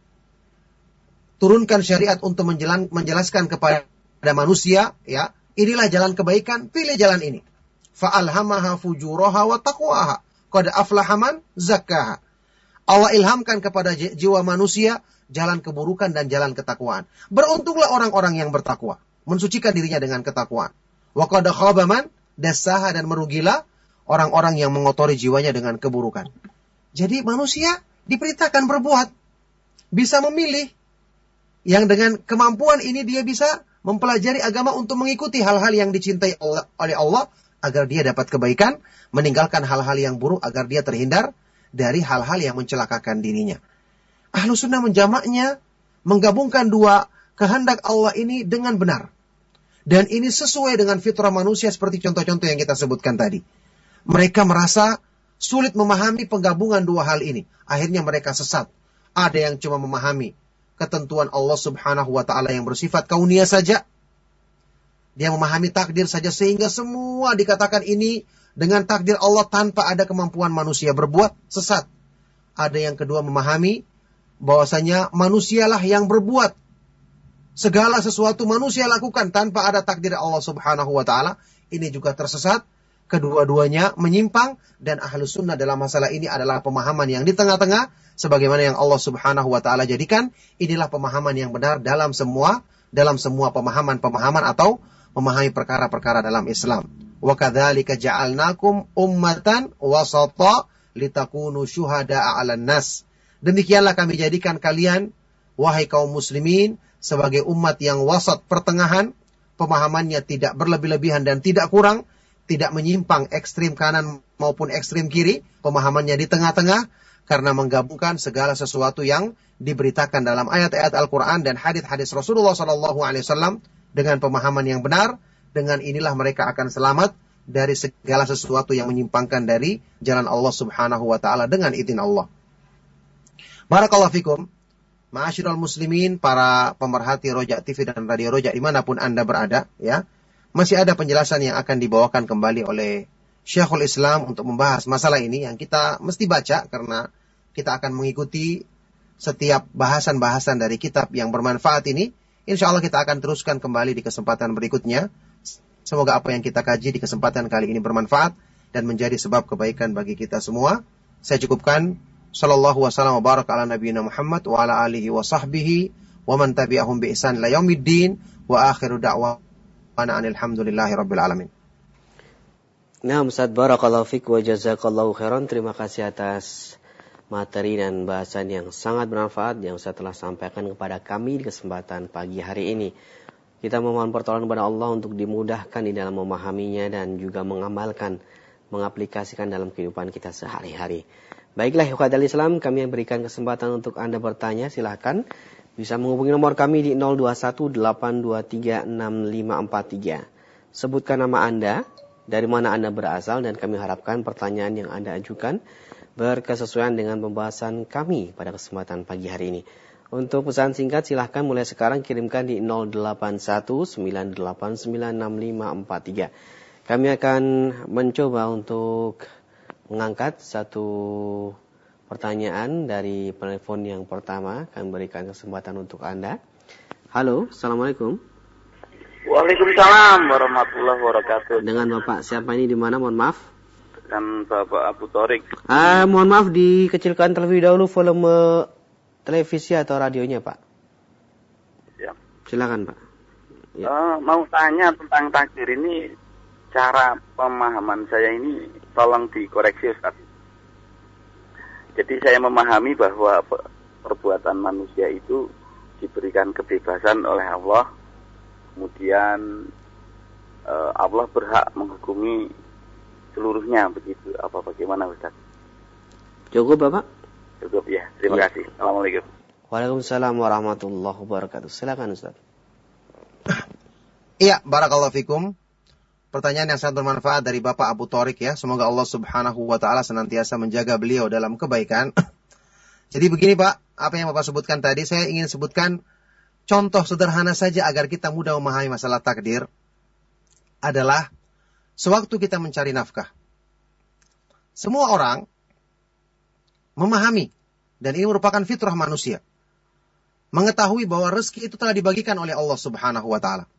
turunkan syariat untuk menjelaskan kepada manusia, ya, inilah jalan kebaikan, pilih jalan ini. Fa'alhamaha fujuraha wa taqwaha. Qad aflaha man zakkaha. Allah ilhamkan kepada jiwa manusia jalan keburukan dan jalan ketakwaan. Beruntunglah orang-orang yang bertakwa, mensucikan dirinya dengan ketakwaan. Wa qad khaba man dassaha, dan merugilah orang-orang yang mengotori jiwanya dengan keburukan. Jadi manusia diperintahkan berbuat, bisa memilih. Yang dengan kemampuan ini dia bisa mempelajari agama untuk mengikuti hal-hal yang dicintai oleh Allah agar dia dapat kebaikan, meninggalkan hal-hal yang buruk agar dia terhindar dari hal-hal yang mencelakakan dirinya. Ahlus Sunnah menjamaknya, menggabungkan dua kehendak Allah ini dengan benar. Dan ini sesuai dengan fitrah manusia seperti contoh-contoh yang kita sebutkan tadi. Mereka merasa sulit memahami penggabungan dua hal ini. Akhirnya mereka sesat. Ada yang cuma memahami ketentuan Allah Subhanahu wa ta'ala yang bersifat kauniyah saja. Dia memahami takdir saja sehingga semua dikatakan ini dengan takdir Allah tanpa ada kemampuan manusia berbuat, sesat. Ada yang kedua memahami bahwasanya manusialah yang berbuat. Segala sesuatu manusia lakukan tanpa ada takdir Allah Subhanahu wa ta'ala. Ini juga tersesat. Kedua-duanya menyimpang, dan Ahlus Sunnah dalam masalah ini adalah pemahaman yang di tengah-tengah, sebagaimana yang Allah Subhanahu wa ta'ala jadikan. Inilah pemahaman yang benar dalam semua pemahaman atau memahami perkara-perkara dalam Islam. Wa kadzalika ja'alnakum ummatan wasata litakunu syuhada'a 'alan nas. Demikianlah kami jadikan kalian, wahai kaum muslimin, sebagai umat yang wasat, pertengahan, pemahamannya tidak berlebih-lebihan dan tidak kurang, tidak menyimpang ekstrim kanan maupun ekstrim kiri, pemahamannya di tengah-tengah, karena menggabungkan segala sesuatu yang diberitakan dalam ayat-ayat Al-Quran dan hadis-hadis Rasulullah SAW dengan pemahaman yang benar. Dengan inilah mereka akan selamat dari segala sesuatu yang menyimpangkan dari jalan Allah Subhanahu wa ta'ala dengan izin Allah. Barakallahu fikum, ma'asyiral muslimin, para pemerhati Roja TV dan Radio Roja dimanapun Anda berada, ya. Masih ada penjelasan yang akan dibawakan kembali oleh Syekhul Islam untuk membahas masalah ini yang kita mesti baca, karena kita akan mengikuti setiap bahasan-bahasan dari kitab yang bermanfaat ini. Insya Allah kita akan teruskan kembali di kesempatan berikutnya. Semoga apa yang kita kaji di kesempatan kali ini bermanfaat dan menjadi sebab kebaikan bagi kita semua. Saya cukupkan. Sallallahu wasallam wa baraka ala nabiyina Muhammad wa ala alihi wa sahbihi wa man tabi'ahum bi ihsan ila yaumiddin wa akhiru da'wana alhamdulillahi rabbil alamin. Nah, Ustaz, barakallahu fiik wa jazakallahu khairan. Terima kasih atas materi dan bahasan yang sangat bermanfaat yang Ustaz telah sampaikan kepada kami di kesempatan pagi hari ini. Kita memohon pertolongan kepada Allah untuk dimudahkan di dalam memahaminya dan juga mengamalkan, mengaplikasikan dalam kehidupan kita sehari-hari. Baiklah, ikhwatal Islam, kami yang berikan kesempatan untuk Anda bertanya, silahkan bisa menghubungi nomor kami di 0218236543. Sebutkan nama Anda, dari mana Anda berasal, dan kami harapkan pertanyaan yang Anda ajukan berkesesuaian dengan pembahasan kami pada kesempatan pagi hari ini. Untuk pesan singkat silahkan mulai sekarang kirimkan di 0819896543. Kami akan mencoba untuk mengangkat satu pertanyaan dari penelpon yang pertama. Kami berikan kesempatan untuk Anda. Halo, Assalamualaikum. Waalaikumsalam warahmatullahi wabarakatuh. Dengan Bapak siapa ini, di mana, mohon maaf? Dan Bapak Abu Thorik. Mohon maaf, dikecilkan terlebih dahulu volume televisi atau radionya, Pak. Ya. Silakan, Pak. Ya. Mau tanya tentang takdir ini, cara pemahaman saya ini tolong dikoreksi, Ustaz. Jadi saya memahami bahwa perbuatan manusia itu diberikan kebebasan oleh Allah, kemudian Allah berhak menghukumi seluruhnya, begitu. Apa bagaimana, Ustaz? Cukup, Bapak? Cukup ya, terima kasih. Assalamualaikum. Waalaikumsalam warahmatullahi wabarakatuh. Silakan, Ustaz. Iya, barakallahu fikum. Pertanyaan yang sangat bermanfaat dari Bapak Abu Thorik ya. Semoga Allah Subhanahu wa taala senantiasa menjaga beliau dalam kebaikan. Jadi begini, Pak, apa yang Bapak sebutkan tadi, saya ingin sebutkan contoh sederhana saja agar kita mudah memahami masalah takdir adalah sewaktu kita mencari nafkah. Semua orang memahami, dan ini merupakan fitrah manusia, mengetahui bahwa rezeki itu telah dibagikan oleh Allah Subhanahu wa taala.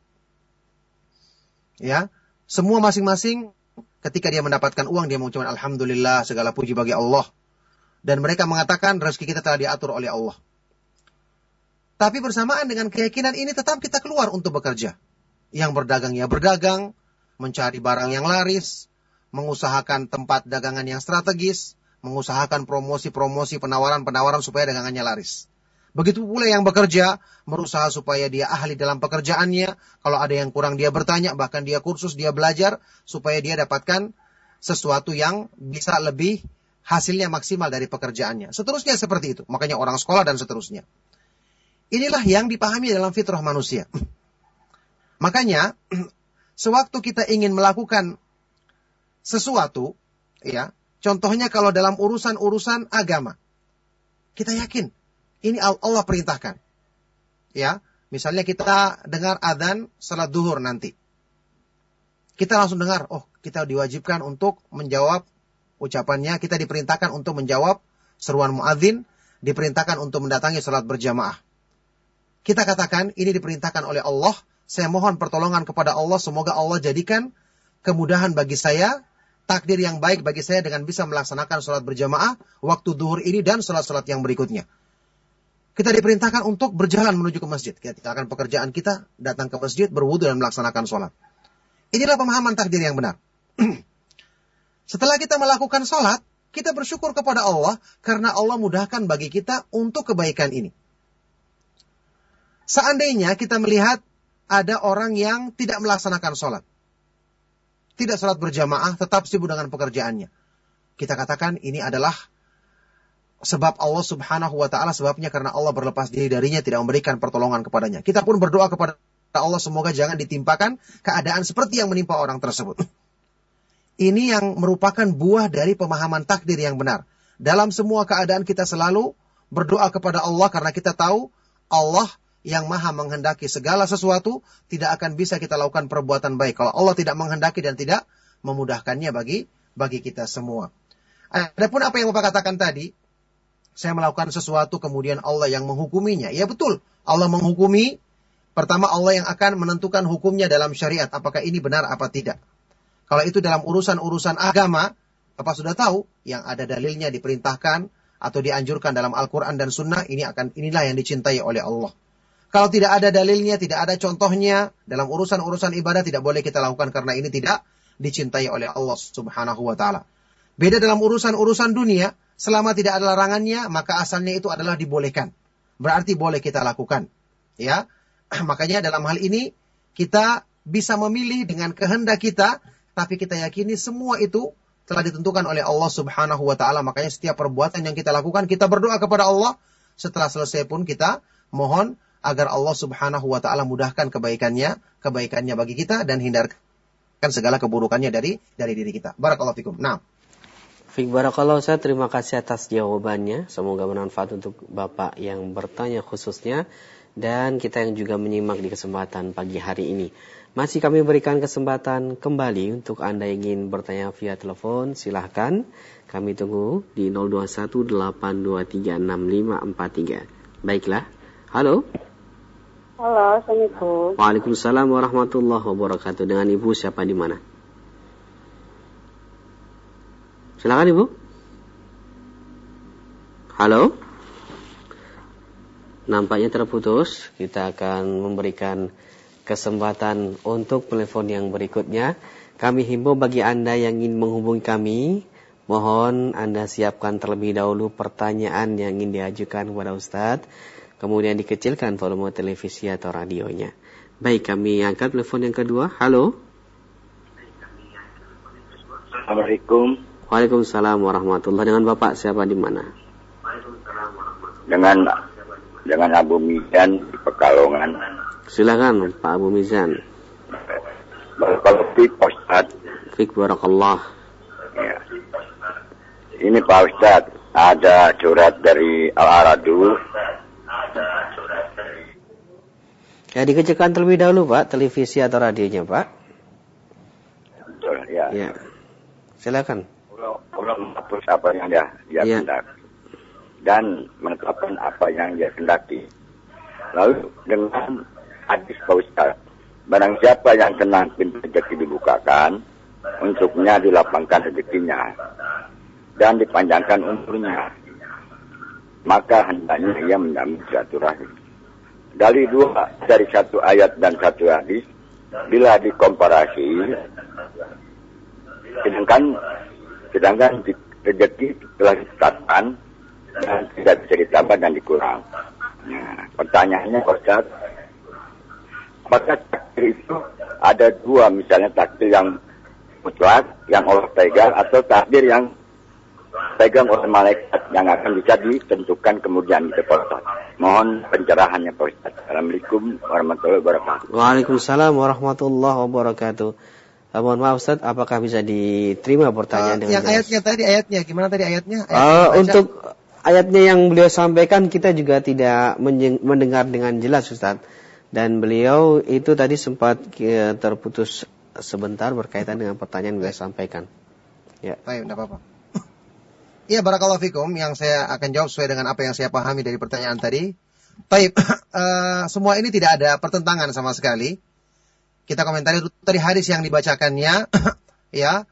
Ya, semua masing-masing ketika dia mendapatkan uang dia mengucapkan alhamdulillah, segala puji bagi Allah. Dan mereka mengatakan rezeki kita telah diatur oleh Allah. Tapi bersamaan dengan keyakinan ini tetap kita keluar untuk bekerja. Yang berdagang ya berdagang, mencari barang yang laris, mengusahakan tempat dagangan yang strategis, mengusahakan promosi-promosi, penawaran-penawaran supaya dagangannya laris. Begitu pula yang bekerja, berusaha supaya dia ahli dalam pekerjaannya. Kalau ada yang kurang dia bertanya, bahkan dia kursus, dia belajar, supaya dia dapatkan sesuatu yang bisa lebih hasilnya maksimal dari pekerjaannya. Seterusnya seperti itu. Makanya orang sekolah dan seterusnya. Inilah yang dipahami dalam fitrah manusia. Makanya, sewaktu kita ingin melakukan sesuatu, ya, contohnya kalau dalam urusan-urusan agama, kita yakin ini Allah perintahkan. Ya, misalnya kita dengar adzan salat zuhur nanti. Kita langsung dengar, oh, kita diwajibkan untuk menjawab ucapannya, kita diperintahkan untuk menjawab seruan muadzin, diperintahkan untuk mendatangi salat berjamaah. Kita katakan ini diperintahkan oleh Allah, saya mohon pertolongan kepada Allah, semoga Allah jadikan kemudahan bagi saya, takdir yang baik bagi saya dengan bisa melaksanakan salat berjamaah waktu zuhur ini dan salat-salat yang berikutnya. Kita diperintahkan untuk berjalan menuju ke masjid. Kita tinggalkan pekerjaan kita, datang ke masjid, berwudu dan melaksanakan sholat. Inilah pemahaman takdir yang benar. Setelah kita melakukan sholat, kita bersyukur kepada Allah karena Allah mudahkan bagi kita untuk kebaikan ini. Seandainya kita melihat ada orang yang tidak melaksanakan sholat, tidak sholat berjamaah, tetap sibuk dengan pekerjaannya. Kita katakan ini adalah sebab Allah Subhanahu wa taala, sebabnya karena Allah berlepas diri darinya, tidak memberikan pertolongan kepadanya. Kita pun berdoa kepada Allah semoga jangan ditimpakan keadaan seperti yang menimpa orang tersebut. Ini yang merupakan buah dari pemahaman takdir yang benar. Dalam semua keadaan kita selalu berdoa kepada Allah karena kita tahu Allah yang maha menghendaki segala sesuatu, tidak akan bisa kita lakukan perbuatan baik kalau Allah tidak menghendaki dan tidak memudahkannya bagi kita semua. Adapun apa yang Bapak katakan tadi, saya melakukan sesuatu kemudian Allah yang menghukuminya. Ya betul, Allah menghukumi Pertama, Allah yang akan menentukan hukumnya dalam syariat, apakah ini benar apa tidak. Kalau itu dalam urusan-urusan agama, Bapak sudah tahu, yang ada dalilnya diperintahkan atau dianjurkan dalam Al-Quran dan Sunnah, inilah yang dicintai oleh Allah. Kalau tidak ada dalilnya, tidak ada contohnya, dalam urusan-urusan ibadah tidak boleh kita lakukan karena ini tidak dicintai oleh Allah Subhanahu wa Ta'ala. Beda dalam urusan-urusan dunia, selama tidak ada larangannya, maka asalnya itu adalah dibolehkan. Berarti boleh kita lakukan. Ya, makanya dalam hal ini kita bisa memilih dengan kehendak kita, tapi kita yakini semua itu telah ditentukan oleh Allah Subhanahu wa Ta'ala. Makanya setiap perbuatan yang kita lakukan, kita berdoa kepada Allah. Setelah selesai pun kita mohon agar Allah Subhanahu wa Ta'ala mudahkan kebaikannya bagi kita dan hindarkan segala keburukannya dari diri kita. Barakallahu fikum. Nah. Barakallahu Ustaz, terima kasih atas jawabannya. Semoga bermanfaat untuk Bapak yang bertanya khususnya dan kita yang juga menyimak di kesempatan pagi hari ini. Masih kami berikan kesempatan kembali untuk Anda yang ingin bertanya via telepon, silahkan. Kami tunggu di 0218236543. Baiklah. Halo. Halo, Assalamualaikum. Waalaikumsalam warahmatullahi wabarakatuh. Dengan Ibu siapa di mana? Silakan Ibu. Halo. Nampaknya terputus. Kita akan memberikan kesempatan untuk telepon yang berikutnya. Kami himbau bagi Anda yang ingin menghubungi kami, mohon Anda siapkan terlebih dahulu pertanyaan yang ingin diajukan kepada Ustadz. Kemudian dikecilkan volume televisi atau radionya. Baik, kami angkat telepon yang kedua. Halo. Assalamualaikum. Waalaikumsalam warahmatullahi. Dengan Bapak siapa di mana? Dengan Abu Mizan di Pekalongan. Silakan Pak Abu Mizan. Barakallahu fiik Pak Ustaz. Fiik barakallah. Ya. Ini Pak Ustaz, ada surat dari Al-Aradu. Ya, dikecilkan terlebih dahulu Pak, televisi atau radionya Pak. Betul, ya. Ya. Silakan. Allah menghapus apa yang dia kendaki dan menetapkan apa yang dia kendaki. Lalu dengan hadis Pak Ustaz, barang siapa yang senang pintu rezeki dibukakan, untuknya dilapangkan rezekinya dan dipanjangkan umurnya, maka hendaknya ia menyambut silaturahim. Dari satu ayat dan satu hadis, bila dikomparasi, sedangkan rezeki telah ditetapkan dan tidak bisa ditambah dan dikurang. Nah, pertanyaannya Ustaz, apakah takdir itu ada dua, misalnya takdir yang mutlak yang Allah pegang atau takdir yang pegang oleh malaikat yang akan bisa ditentukan kemudian di Ustaz? Mohon pencerahannya Pak Ustaz. Assalamualaikum warahmatullahi wabarakatuh. Waalaikumsalam warahmatullahi wabarakatuh. Mohon maaf Ustaz, apakah bisa diterima pertanyaan dengan yang ayatnya gimana tadi ayatnya? Untuk ayatnya yang beliau sampaikan kita juga tidak mendengar dengan jelas Ustaz. Dan beliau itu tadi sempat terputus sebentar berkaitan dengan pertanyaan yang beliau sampaikan. Ya. Baik, tidak apa-apa. Iya, barakallahu fikum. Yang saya akan jawab sesuai dengan apa yang saya pahami dari pertanyaan tadi. Baik, semua ini tidak ada pertentangan sama sekali. Kita komentari dari hadis yang dibacakannya, ya,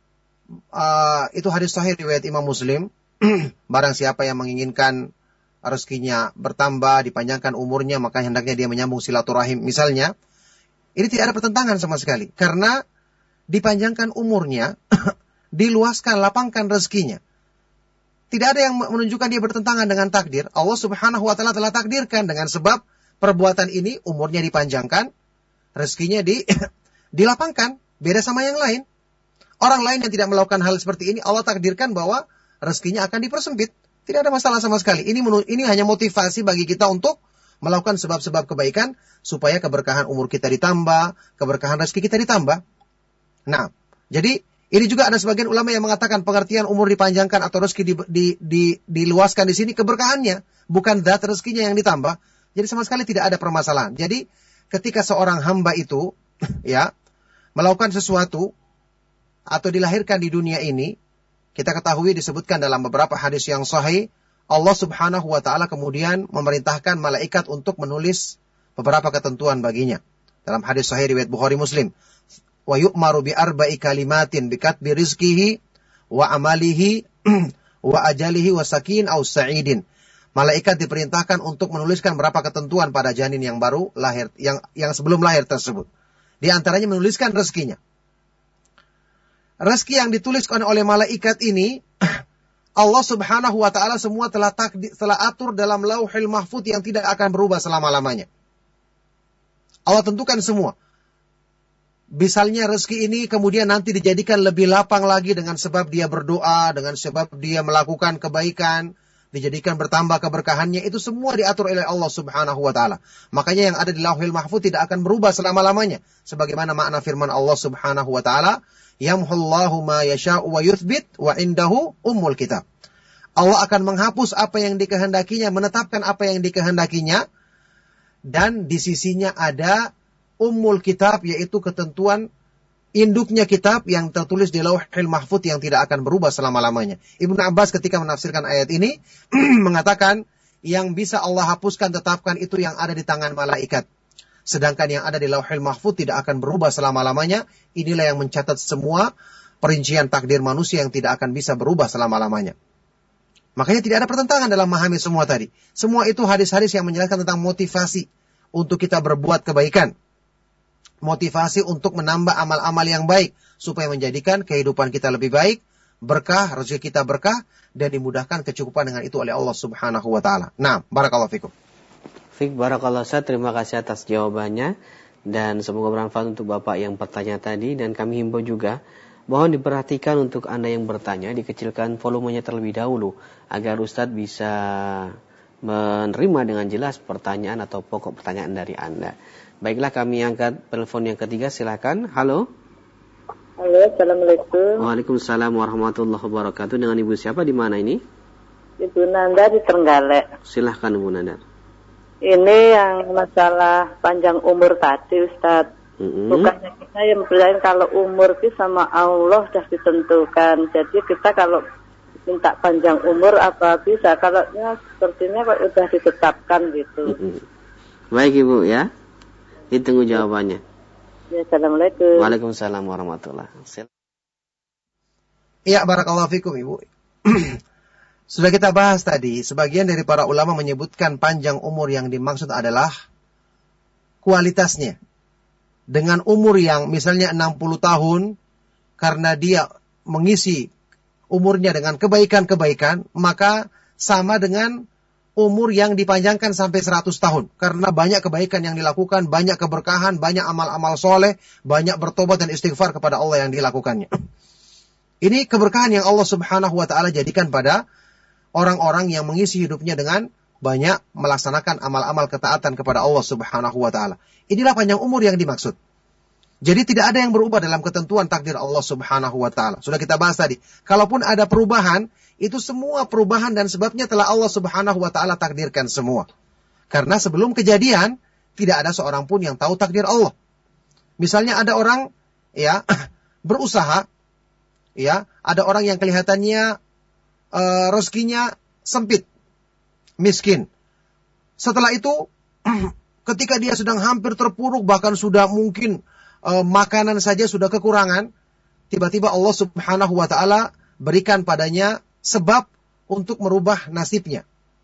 itu hadis sahih riwayat Imam Muslim. Barang siapa yang menginginkan rezekinya bertambah, dipanjangkan umurnya, maka hendaknya dia menyambung silaturahim. Misalnya, ini tidak ada pertentangan sama sekali, karena dipanjangkan umurnya, diluaskan, lapangkan rezekinya. Tidak ada yang menunjukkan dia bertentangan dengan takdir. Allah Subhanahu wa Ta'ala telah takdirkan dengan sebab perbuatan ini umurnya dipanjangkan, rezekinya dilapangkan, beda sama yang lain. Orang lain yang tidak melakukan hal seperti ini, Allah takdirkan bahwa rezekinya akan dipersempit. Tidak ada masalah sama sekali. Ini hanya motivasi bagi kita untuk melakukan sebab-sebab kebaikan, supaya keberkahan umur kita ditambah, keberkahan rezeki kita ditambah. Nah, jadi ini juga ada sebagian ulama yang mengatakan pengertian umur dipanjangkan atau rezeki diluaskan di sini keberkahannya, bukan zat rezekinya yang ditambah. Jadi sama sekali tidak ada permasalahan. Jadi ketika seorang hamba itu ya melakukan sesuatu atau dilahirkan di dunia ini, kita ketahui disebutkan dalam beberapa hadis yang sahih, Allah Subhanahu wa Ta'ala kemudian memerintahkan malaikat untuk menulis beberapa ketentuan baginya. Dalam hadis sahih riwayat Bukhari Muslim, wa yu'maru bi arba'i kalimatin bi katbi rizqihi wa amalihi wa ajalihi wa sakin aw sa'idin. Malaikat diperintahkan untuk menuliskan berapa ketentuan pada janin yang baru lahir, yang sebelum lahir tersebut. Di antaranya menuliskan rezekinya. Rezeki yang dituliskan oleh malaikat ini, Allah Subhanahu wa taala semua telah atur dalam Lauhul Mahfuz yang tidak akan berubah selama-lamanya. Allah tentukan semua. Misalnya rezeki ini kemudian nanti dijadikan lebih lapang lagi dengan sebab dia berdoa, dengan sebab dia melakukan kebaikan, dijadikan bertambah keberkahannya, itu semua diatur oleh Allah Subhanahu wa taala. Makanya yang ada di Lauhul Mahfuz tidak akan berubah selama-lamanya. Sebagaimana makna firman Allah Subhanahu wa taala, yamhullahu ma yasha'u wa yuthbit wa indahu ummul kitab. Allah akan menghapus apa yang dikehendakinya, menetapkan apa yang dikehendakinya, dan di sisinya ada ummul kitab, yaitu ketentuan induknya kitab yang tertulis di Lauhul Mahfuz yang tidak akan berubah selama-lamanya. Ibnu Abbas ketika menafsirkan ayat ini mengatakan yang bisa Allah hapuskan, tetapkan itu yang ada di tangan malaikat. Sedangkan yang ada di Lauhul Mahfuz tidak akan berubah selama-lamanya. Inilah yang mencatat semua perincian takdir manusia yang tidak akan bisa berubah selama-lamanya. Makanya tidak ada pertentangan dalam memahami semua tadi. Semua itu hadis-hadis yang menjelaskan tentang motivasi untuk kita berbuat kebaikan. Motivasi untuk menambah amal-amal yang baik. Supaya menjadikan kehidupan kita lebih baik, berkah, rezeki kita berkah, dan dimudahkan kecukupan dengan itu oleh Allah Subhanahu wa ta'ala. Nah, barakallahu fikum. Fik barakallahu Ustaz, terima kasih atas jawabannya dan semoga bermanfaat untuk Bapak yang bertanya tadi, dan kami himbau juga mohon diperhatikan untuk Anda yang bertanya, dikecilkan volumenya terlebih dahulu agar Ustaz bisa menerima dengan jelas pertanyaan atau pokok pertanyaan dari Anda. Baiklah, kami angkat telepon yang ketiga, silakan. Halo. Halo, Assalamualaikum. Waalaikumsalam warahmatullahi wabarakatuh. Dengan Ibu siapa, di mana ini? Ibu Nanda di Trenggalek. Silahkan Ibu Nanda. Ini yang masalah panjang umur tadi, Ustaz. Bukannya kita yang belain kalau umur itu sama Allah sudah ditentukan. Jadi kita kalau minta panjang umur apa bisa? Kalau sepertinya kok sudah ditetapkan gitu. Baik Ibu ya. Ditunggu jawabannya. Ya, Assalamualaikum. Waalaikumsalam warahmatullahi wabarakatuh. Ya, barakallahu fikum Ibu. Sudah kita bahas tadi, sebagian dari para ulama menyebutkan panjang umur yang dimaksud adalah kualitasnya. Dengan umur yang misalnya 60 tahun, karena dia mengisi umurnya dengan kebaikan-kebaikan, maka sama dengan umur yang dipanjangkan sampai 100 tahun. Karena banyak kebaikan yang dilakukan, banyak keberkahan, banyak amal-amal soleh, banyak bertobat dan istighfar kepada Allah yang dilakukannya. Ini keberkahan yang Allah Subhanahu wa ta'ala jadikan pada orang-orang yang mengisi hidupnya dengan banyak melaksanakan amal-amal ketaatan kepada Allah Subhanahu wa ta'ala. Inilah panjang umur yang dimaksud. Jadi tidak ada yang berubah dalam ketentuan takdir Allah Subhanahu wa ta'ala. Sudah kita bahas tadi. Kalaupun ada perubahan, itu semua perubahan dan sebabnya telah Allah Subhanahu wa ta'ala takdirkan semua. Karena sebelum kejadian, tidak ada seorang pun yang tahu takdir Allah. Misalnya ada orang ya berusaha, ya, ada orang yang kelihatannya rezekinya sempit, miskin. Setelah itu, ketika dia sedang hampir terpuruk, bahkan sudah mungkin makanan saja sudah kekurangan, tiba-tiba Allah Subhanahu wa ta'ala berikan padanya sebab untuk merubah nasibnya.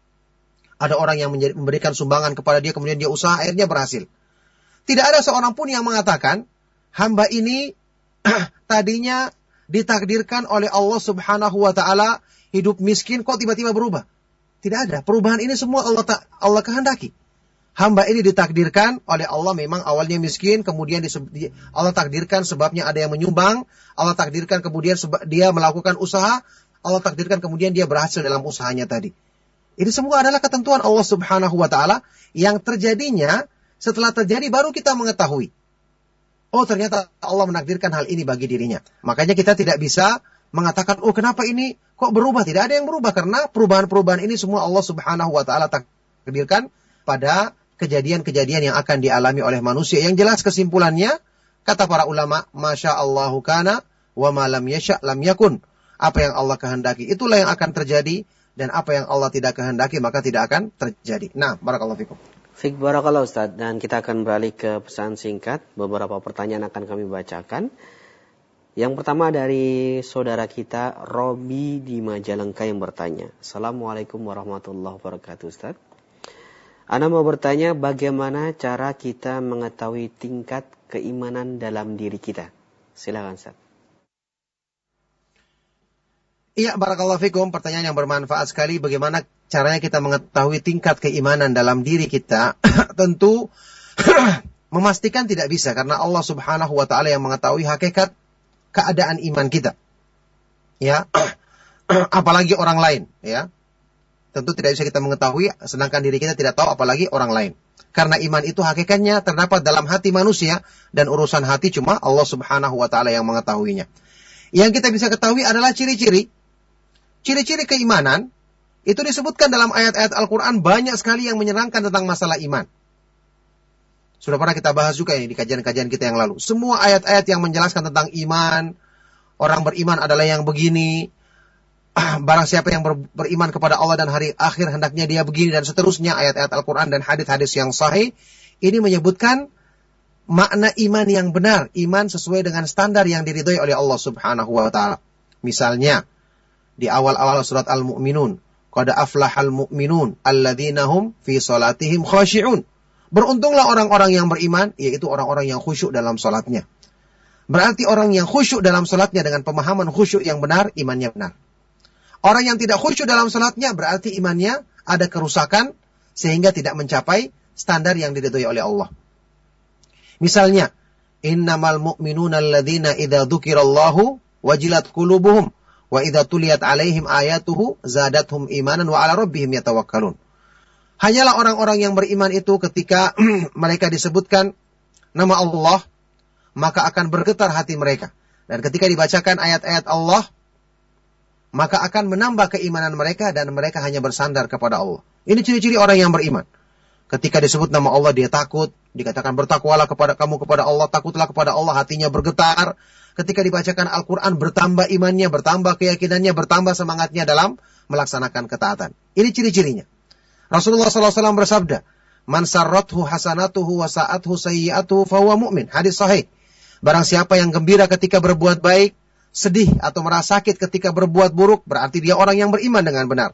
Ada orang yang memberikan sumbangan kepada dia, kemudian dia usaha, akhirnya berhasil. Tidak ada seorang pun yang mengatakan, hamba ini tadinya ditakdirkan oleh Allah Subhanahu wa ta'ala hidup miskin, kok tiba-tiba berubah? Tidak ada. Perubahan ini semua Allah kehendaki. Hamba ini ditakdirkan oleh Allah memang awalnya miskin, kemudian Allah takdirkan sebabnya ada yang menyumbang, Allah takdirkan kemudian dia melakukan usaha, Allah takdirkan kemudian dia berhasil dalam usahanya tadi. Ini semua adalah ketentuan Allah Subhanahu wa ta'ala yang terjadinya setelah terjadi baru kita mengetahui. Oh, ternyata Allah menakdirkan hal ini bagi dirinya. Makanya kita tidak bisa mengatakan, oh kenapa ini kok berubah? Tidak ada yang berubah karena perubahan-perubahan ini semua Allah Subhanahu wa ta'ala takdirkan pada kejadian-kejadian yang akan dialami oleh manusia. Yang jelas kesimpulannya, kata para ulama, Masya Allahu kana wa ma lam yasha' lam yakun. Apa yang Allah kehendaki, itulah yang akan terjadi. Dan apa yang Allah tidak kehendaki, maka tidak akan terjadi. Nah, barakallahu fikum. Fik barakallah Ustaz, dan kita akan beralih ke pesan singkat. Beberapa pertanyaan akan kami bacakan. Yang pertama dari saudara kita Robi di Majalengka yang bertanya. Assalamualaikum warahmatullahi wabarakatuh Ustaz. Ana mau bertanya, bagaimana cara kita mengetahui tingkat keimanan dalam diri kita? Silakan Ustaz. Iya, barakallahu fikum. Pertanyaan yang bermanfaat sekali. Bagaimana caranya kita mengetahui tingkat keimanan dalam diri kita? Tentu memastikan tidak bisa, karena Allah Subhanahu wa taala yang mengetahui hakikat keadaan iman kita. Ya. Apalagi orang lain, ya. Tentu tidak bisa kita mengetahui sedangkan diri kita tidak tahu, apalagi orang lain. Karena iman itu hakikatnya terdapat dalam hati manusia, dan urusan hati cuma Allah Subhanahu wa taala yang mengetahuinya. Yang kita bisa ketahui adalah ciri-ciri. Ciri-ciri keimanan itu disebutkan dalam ayat-ayat Al-Quran, banyak sekali yang menerangkan tentang masalah iman. Sudah pernah kita bahas juga ini di kajian-kajian kita yang lalu. Semua ayat-ayat yang menjelaskan tentang iman, orang beriman adalah yang begini, barang siapa yang beriman kepada Allah dan hari akhir hendaknya dia begini, dan seterusnya. Ayat-ayat Al-Quran dan hadis-hadis yang sahih ini menyebutkan makna iman yang benar, iman sesuai dengan standar yang diridhoi oleh Allah Subhanahu wa taala. Misalnya di awal-awal surat Al-Mu'minun, qad aflahal mu'minun alladzina hum fi salatihim khashi'un. Beruntunglah orang-orang yang beriman, yaitu orang-orang yang khusyuk dalam salatnya. Berarti orang yang khusyuk dalam salatnya dengan pemahaman khusyuk yang benar, imannya benar. Orang yang tidak khusyuk dalam salatnya berarti imannya ada kerusakan sehingga tidak mencapai standar yang diridhoi oleh Allah. Misalnya, innamal mu'minuna alladzina idza dzukirallahu wajilat qulubuhum wa idza tuliyat alaihim ayatuhu zadatuhum imanan wa ala rabbihim yatawakkalun. Hanyalah orang-orang yang beriman itu ketika mereka disebutkan nama Allah, maka akan bergetar hati mereka. Dan ketika dibacakan ayat-ayat Allah, maka akan menambah keimanan mereka dan mereka hanya bersandar kepada Allah. Ini ciri-ciri orang yang beriman. Ketika disebut nama Allah dia takut, dikatakan bertakwalah kepada Allah, takutlah kepada Allah, hatinya bergetar. Ketika dibacakan Al-Quran bertambah imannya, bertambah keyakinannya, bertambah semangatnya dalam melaksanakan ketaatan. Ini ciri-cirinya. Rasulullah SAW bersabda, man sarrathu hasanatuhu wa sa'athu sayyi'atuhu fahuwa mu'min. Hadis sahih. Barang siapa yang gembira ketika berbuat baik, sedih atau merasa sakit ketika berbuat buruk, berarti dia orang yang beriman dengan benar.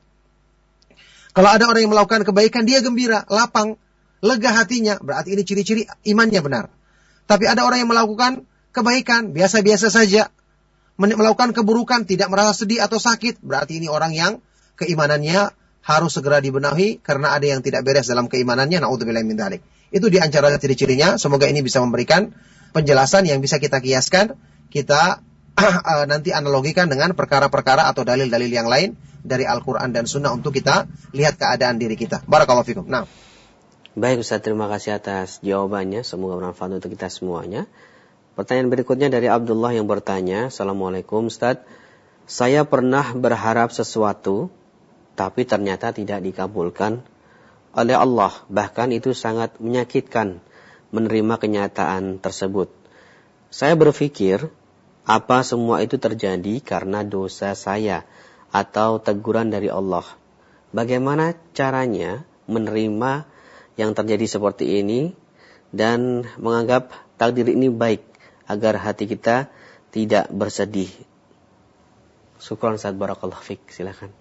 Kalau ada orang yang melakukan kebaikan, dia gembira, lapang, lega hatinya, berarti ini ciri-ciri imannya benar. Tapi ada orang yang melakukan kebaikan, biasa-biasa saja, melakukan keburukan, tidak merasa sedih atau sakit, berarti ini orang yang keimanannya harus segera dibenahi, karena ada yang tidak beres dalam keimanannya, na'udzubillahi min dzalik. Itu di antara ciri-cirinya, semoga ini bisa memberikan penjelasan yang bisa kita kiaskan, kita nanti analogikan dengan perkara-perkara atau dalil-dalil yang lain dari Al-Quran dan Sunnah untuk kita lihat keadaan diri kita. Barakallahu fikum. Nah. Baik Ustaz, terima kasih atas jawabannya. Semoga bermanfaat untuk kita semuanya. Pertanyaan berikutnya dari Abdullah yang bertanya, Assalamualaikum Ustaz. Saya pernah berharap sesuatu, tapi ternyata tidak dikabulkan oleh Allah. Bahkan itu sangat menyakitkan menerima kenyataan tersebut. Saya berpikir, apa semua itu terjadi karena dosa saya atau teguran dari Allah. Bagaimana caranya menerima yang terjadi seperti ini dan menganggap takdir ini baik agar hati kita tidak bersedih. Syukran Ustaz, barakallahu fik. Silakan.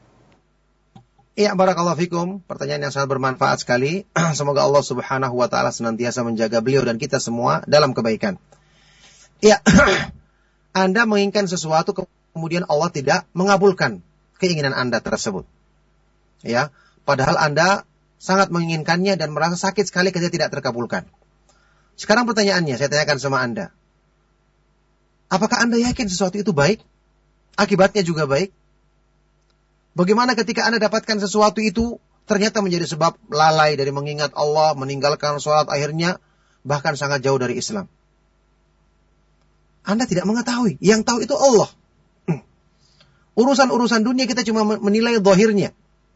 Iya, barakallahu fikum. Pertanyaan yang sangat bermanfaat sekali. Semoga Allah Subhanahu wa taala senantiasa menjaga beliau dan kita semua dalam kebaikan. Iya. Anda menginginkan sesuatu, kemudian Allah tidak mengabulkan keinginan Anda tersebut. Ya, padahal Anda sangat menginginkannya dan merasa sakit sekali ketika tidak terkabulkan. Sekarang pertanyaannya, saya tanyakan sama Anda. Apakah Anda yakin sesuatu itu baik? Akibatnya juga baik? Bagaimana ketika Anda dapatkan sesuatu itu ternyata menjadi sebab lalai dari mengingat Allah, meninggalkan sholat, akhirnya bahkan sangat jauh dari Islam? Anda tidak mengetahui. Yang tahu itu Allah. Urusan-urusan dunia kita cuma menilai zahirnya.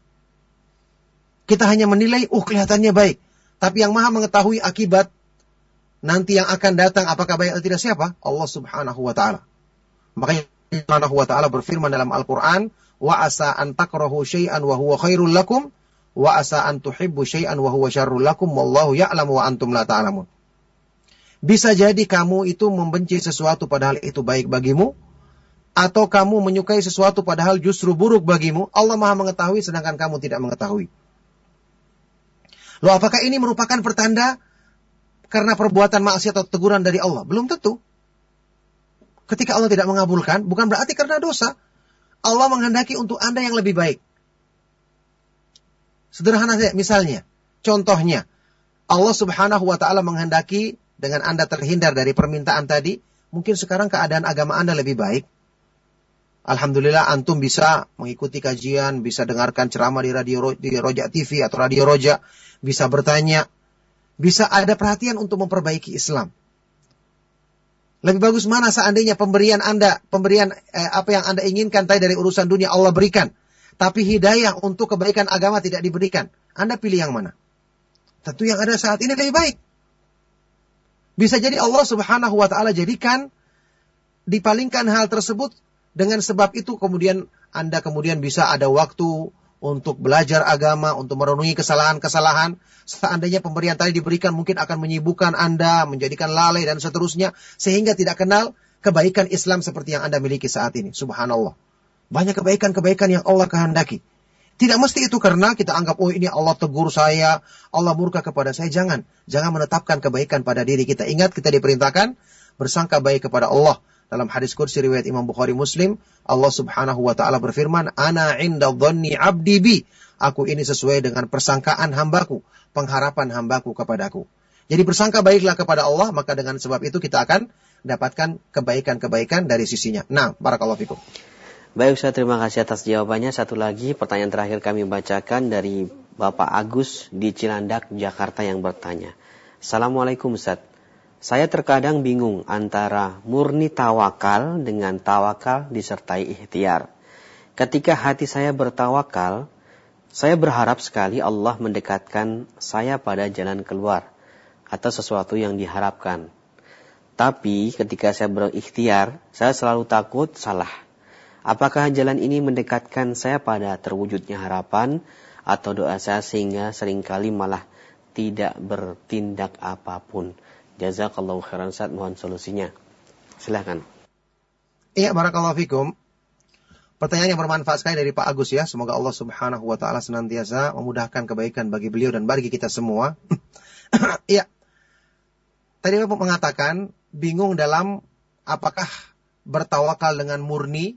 Kita hanya menilai, kelihatannya baik. Tapi yang maha mengetahui akibat nanti yang akan datang, apakah baik atau tidak, siapa? Allah Subhanahu wa ta'ala. Makanya Allah Subhanahu wa ta'ala berfirman dalam Al-Quran, wa asa an takrahu syai'an wa huwa khairul lakum, wa asa an tuhibbu syai'an wa huwa syarrul lakum wallahu ya'lamu wa antum la ta'lamun. Bisa jadi kamu itu membenci sesuatu padahal itu baik bagimu, atau kamu menyukai sesuatu padahal justru buruk bagimu. Allah Maha mengetahui sedangkan kamu tidak mengetahui. Loh, apakah ini merupakan pertanda karena perbuatan maksiat atau teguran dari Allah? Belum tentu. Ketika Allah tidak mengabulkan, bukan berarti karena dosa. Allah menghendaki untuk Anda yang lebih baik. Sederhana saja, misalnya, contohnya, Allah Subhanahu wa Ta'ala menghendaki dengan Anda terhindar dari permintaan tadi, mungkin sekarang keadaan agama Anda lebih baik. Alhamdulillah antum bisa mengikuti kajian, bisa dengarkan ceramah di Roja TV atau Radio Roja, bisa bertanya, bisa ada perhatian untuk memperbaiki Islam. Lebih bagus mana seandainya pemberian apa yang Anda inginkan tadi dari urusan dunia Allah berikan, tapi hidayah untuk kebaikan agama tidak diberikan. Anda pilih yang mana? Tentu yang ada saat ini lebih baik. Bisa jadi Allah Subhanahu wa Ta'ala jadikan dipalingkan hal tersebut, dengan sebab itu kemudian Anda bisa ada waktu untuk belajar agama, untuk merenungi kesalahan-kesalahan. Seandainya pemberian tadi diberikan mungkin akan menyibukkan Anda, menjadikan lalai dan seterusnya, sehingga tidak kenal kebaikan Islam seperti yang Anda miliki saat ini. Subhanallah. Banyak kebaikan-kebaikan yang Allah kehendaki. Tidak mesti itu karena kita anggap, oh ini Allah tegur saya, Allah murka kepada saya. Jangan menetapkan kebaikan pada diri kita. Ingat, kita diperintahkan bersangka baik kepada Allah. Dalam hadis kursi riwayat Imam Bukhari Muslim, Allah Subhanahu wa Ta'ala berfirman, Ana inda dhanni abdi bi. Aku ini sesuai dengan persangkaan hambaku, pengharapan hambaku kepadaku. Jadi bersangka baiklah kepada Allah, maka dengan sebab itu kita akan dapatkan kebaikan-kebaikan dari sisinya. Nah, barakallahu fikum. Baik Ustaz, terima kasih atas jawabannya. Satu lagi pertanyaan terakhir kami bacakan dari Bapak Agus di Cilandak, Jakarta yang bertanya. Assalamualaikum Ustaz. Saya terkadang bingung antara murni tawakal dengan tawakal disertai ikhtiar. Ketika hati saya bertawakal, saya berharap sekali Allah mendekatkan saya pada jalan keluar atau sesuatu yang diharapkan. Tapi ketika saya berikhtiar, saya selalu takut salah. Apakah jalan ini mendekatkan saya pada terwujudnya harapan atau doa saya sehingga seringkali malah tidak bertindak apapun? Jazakallahu khairan Ustaz, mohon solusinya. Silakan. Iya, barakallahu fikum. Pertanyaan yang bermanfaat sekali dari Pak Agus ya. Semoga Allah Subhanahu wa Ta'ala senantiasa memudahkan kebaikan bagi beliau dan bagi kita semua. Iya. Tadi Bapak mengatakan bingung dalam apakah bertawakal dengan murni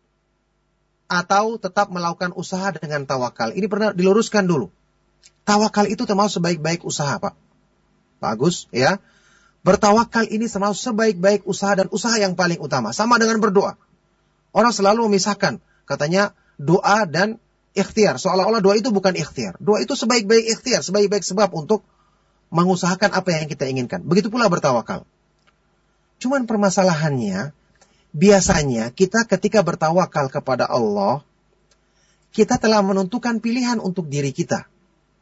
atau tetap melakukan usaha dengan tawakal. Ini pernah diluruskan dulu. Tawakal itu termasuk sebaik-baik usaha, Pak Agus, ya. Bertawakal ini termasuk sebaik-baik usaha dan usaha yang paling utama. Sama dengan berdoa. Orang selalu memisahkan, katanya doa dan ikhtiar. Seolah-olah doa itu bukan ikhtiar. Doa itu sebaik-baik ikhtiar, sebaik-baik sebab untuk mengusahakan apa yang kita inginkan. Begitu pula bertawakal. Cuman permasalahannya, biasanya kita ketika bertawakal kepada Allah, kita telah menentukan pilihan untuk diri kita.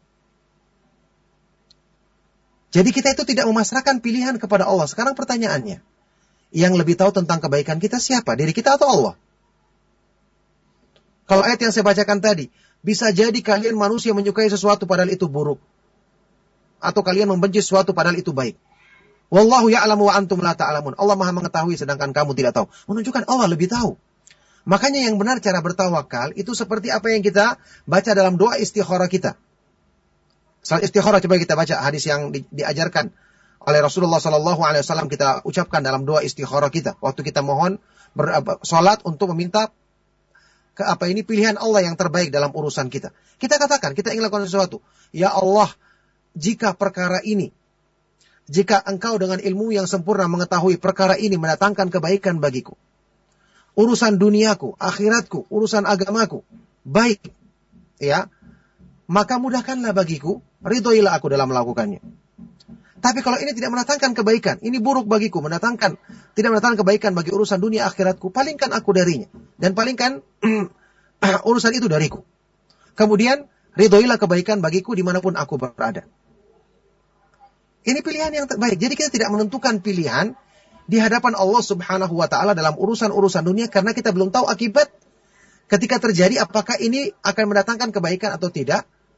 Jadi kita itu tidak memasrahkan pilihan kepada Allah. Sekarang pertanyaannya, yang lebih tahu tentang kebaikan kita siapa? Diri kita atau Allah? Kalau ayat yang saya bacakan tadi, bisa jadi kalian manusia menyukai sesuatu padahal itu buruk. Atau kalian membenci sesuatu padahal itu baik. Wallahu ya'lamu wa antum la ta'lamun. Allah Maha mengetahui sedangkan kamu tidak tahu. Menunjukkan Allah lebih tahu. Makanya yang benar cara bertawakal itu seperti apa yang kita baca dalam doa istikharah kita. Salat istikharah coba kita baca hadis yang diajarkan oleh Rasulullah SAW, kita ucapkan dalam doa istikharah kita waktu kita mohon salat untuk meminta pilihan Allah yang terbaik dalam urusan kita. Kita katakan kita ingin lakukan sesuatu. Ya Allah, jika perkara ini, jika engkau dengan ilmu yang sempurna mengetahui perkara ini mendatangkan kebaikan bagiku, urusan duniaku, akhiratku, urusan agamaku baik, ya, maka mudahkanlah bagiku, ridhoilah aku dalam melakukannya. Tapi kalau ini tidak mendatangkan kebaikan, ini buruk bagiku, tidak mendatangkan kebaikan bagi urusan dunia akhiratku, palingkan aku darinya. Dan palingkan urusan itu dariku. Kemudian, ridhoilah kebaikan bagiku dimanapun aku berada. Ini pilihan yang terbaik. Jadi kita tidak menentukan pilihan di hadapan Allah Subhanahu wa Ta'ala dalam urusan-urusan dunia, karena kita belum tahu akibat ketika terjadi apakah ini akan mendatangkan kebaikan atau tidak.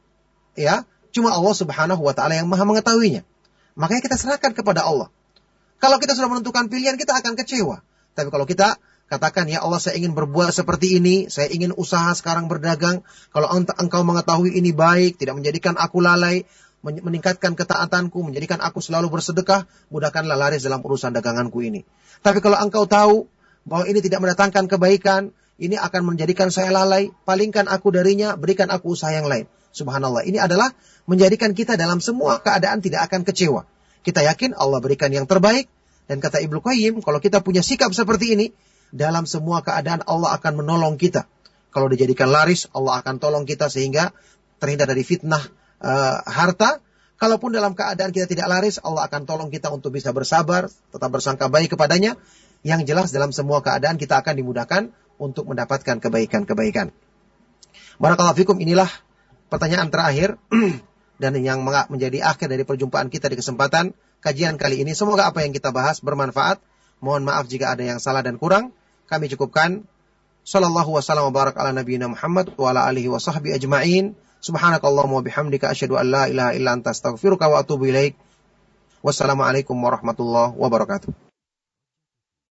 ya, cuma Allah Subhanahu wa taala yang Maha mengetahuinya. Makanya kita serahkan kepada Allah. Kalau kita sudah menentukan pilihan, kita akan kecewa. Tapi kalau kita katakan, ya Allah, saya ingin berbuat seperti ini, saya ingin usaha sekarang berdagang, kalau engkau mengetahui ini baik, tidak menjadikan aku lalai, meningkatkan ketaatanku, menjadikan aku selalu bersedekah, mudahkanlah laris dalam urusan daganganku ini. Tapi kalau engkau tahu bahwa ini tidak mendatangkan kebaikan, ini akan menjadikan saya lalai, palingkan aku darinya, berikan aku usaha yang lain. Subhanallah, ini adalah menjadikan kita dalam semua keadaan tidak akan kecewa. Kita yakin Allah berikan yang terbaik. Dan kata Ibnu Qayyim, kalau kita punya sikap seperti ini, dalam semua keadaan Allah akan menolong kita. Kalau dijadikan laris, Allah akan tolong kita sehingga terhindar dari fitnah harta. Kalaupun dalam keadaan kita tidak laris, Allah akan tolong kita untuk bisa bersabar, tetap bersangka baik kepadanya. Yang jelas dalam semua keadaan kita akan dimudahkan untuk mendapatkan kebaikan-kebaikan. Barakallahu fikum, inilah pertanyaan terakhir dan yang menjadi akhir dari perjumpaan kita di kesempatan kajian kali ini. Semoga apa yang kita bahas bermanfaat. Mohon maaf jika ada yang salah dan kurang. Kami cukupkan. Sallallahu wasallam wa barak ala nabiyina Muhammad wa ala alihi wa sahbihi ajma'in. Subhanakallahumma wa bihamdika asyhadu an la ilaha illa anta astaghfiruka wa atubu ilaik. Wassalamualaikum warahmatullahi wabarakatuh.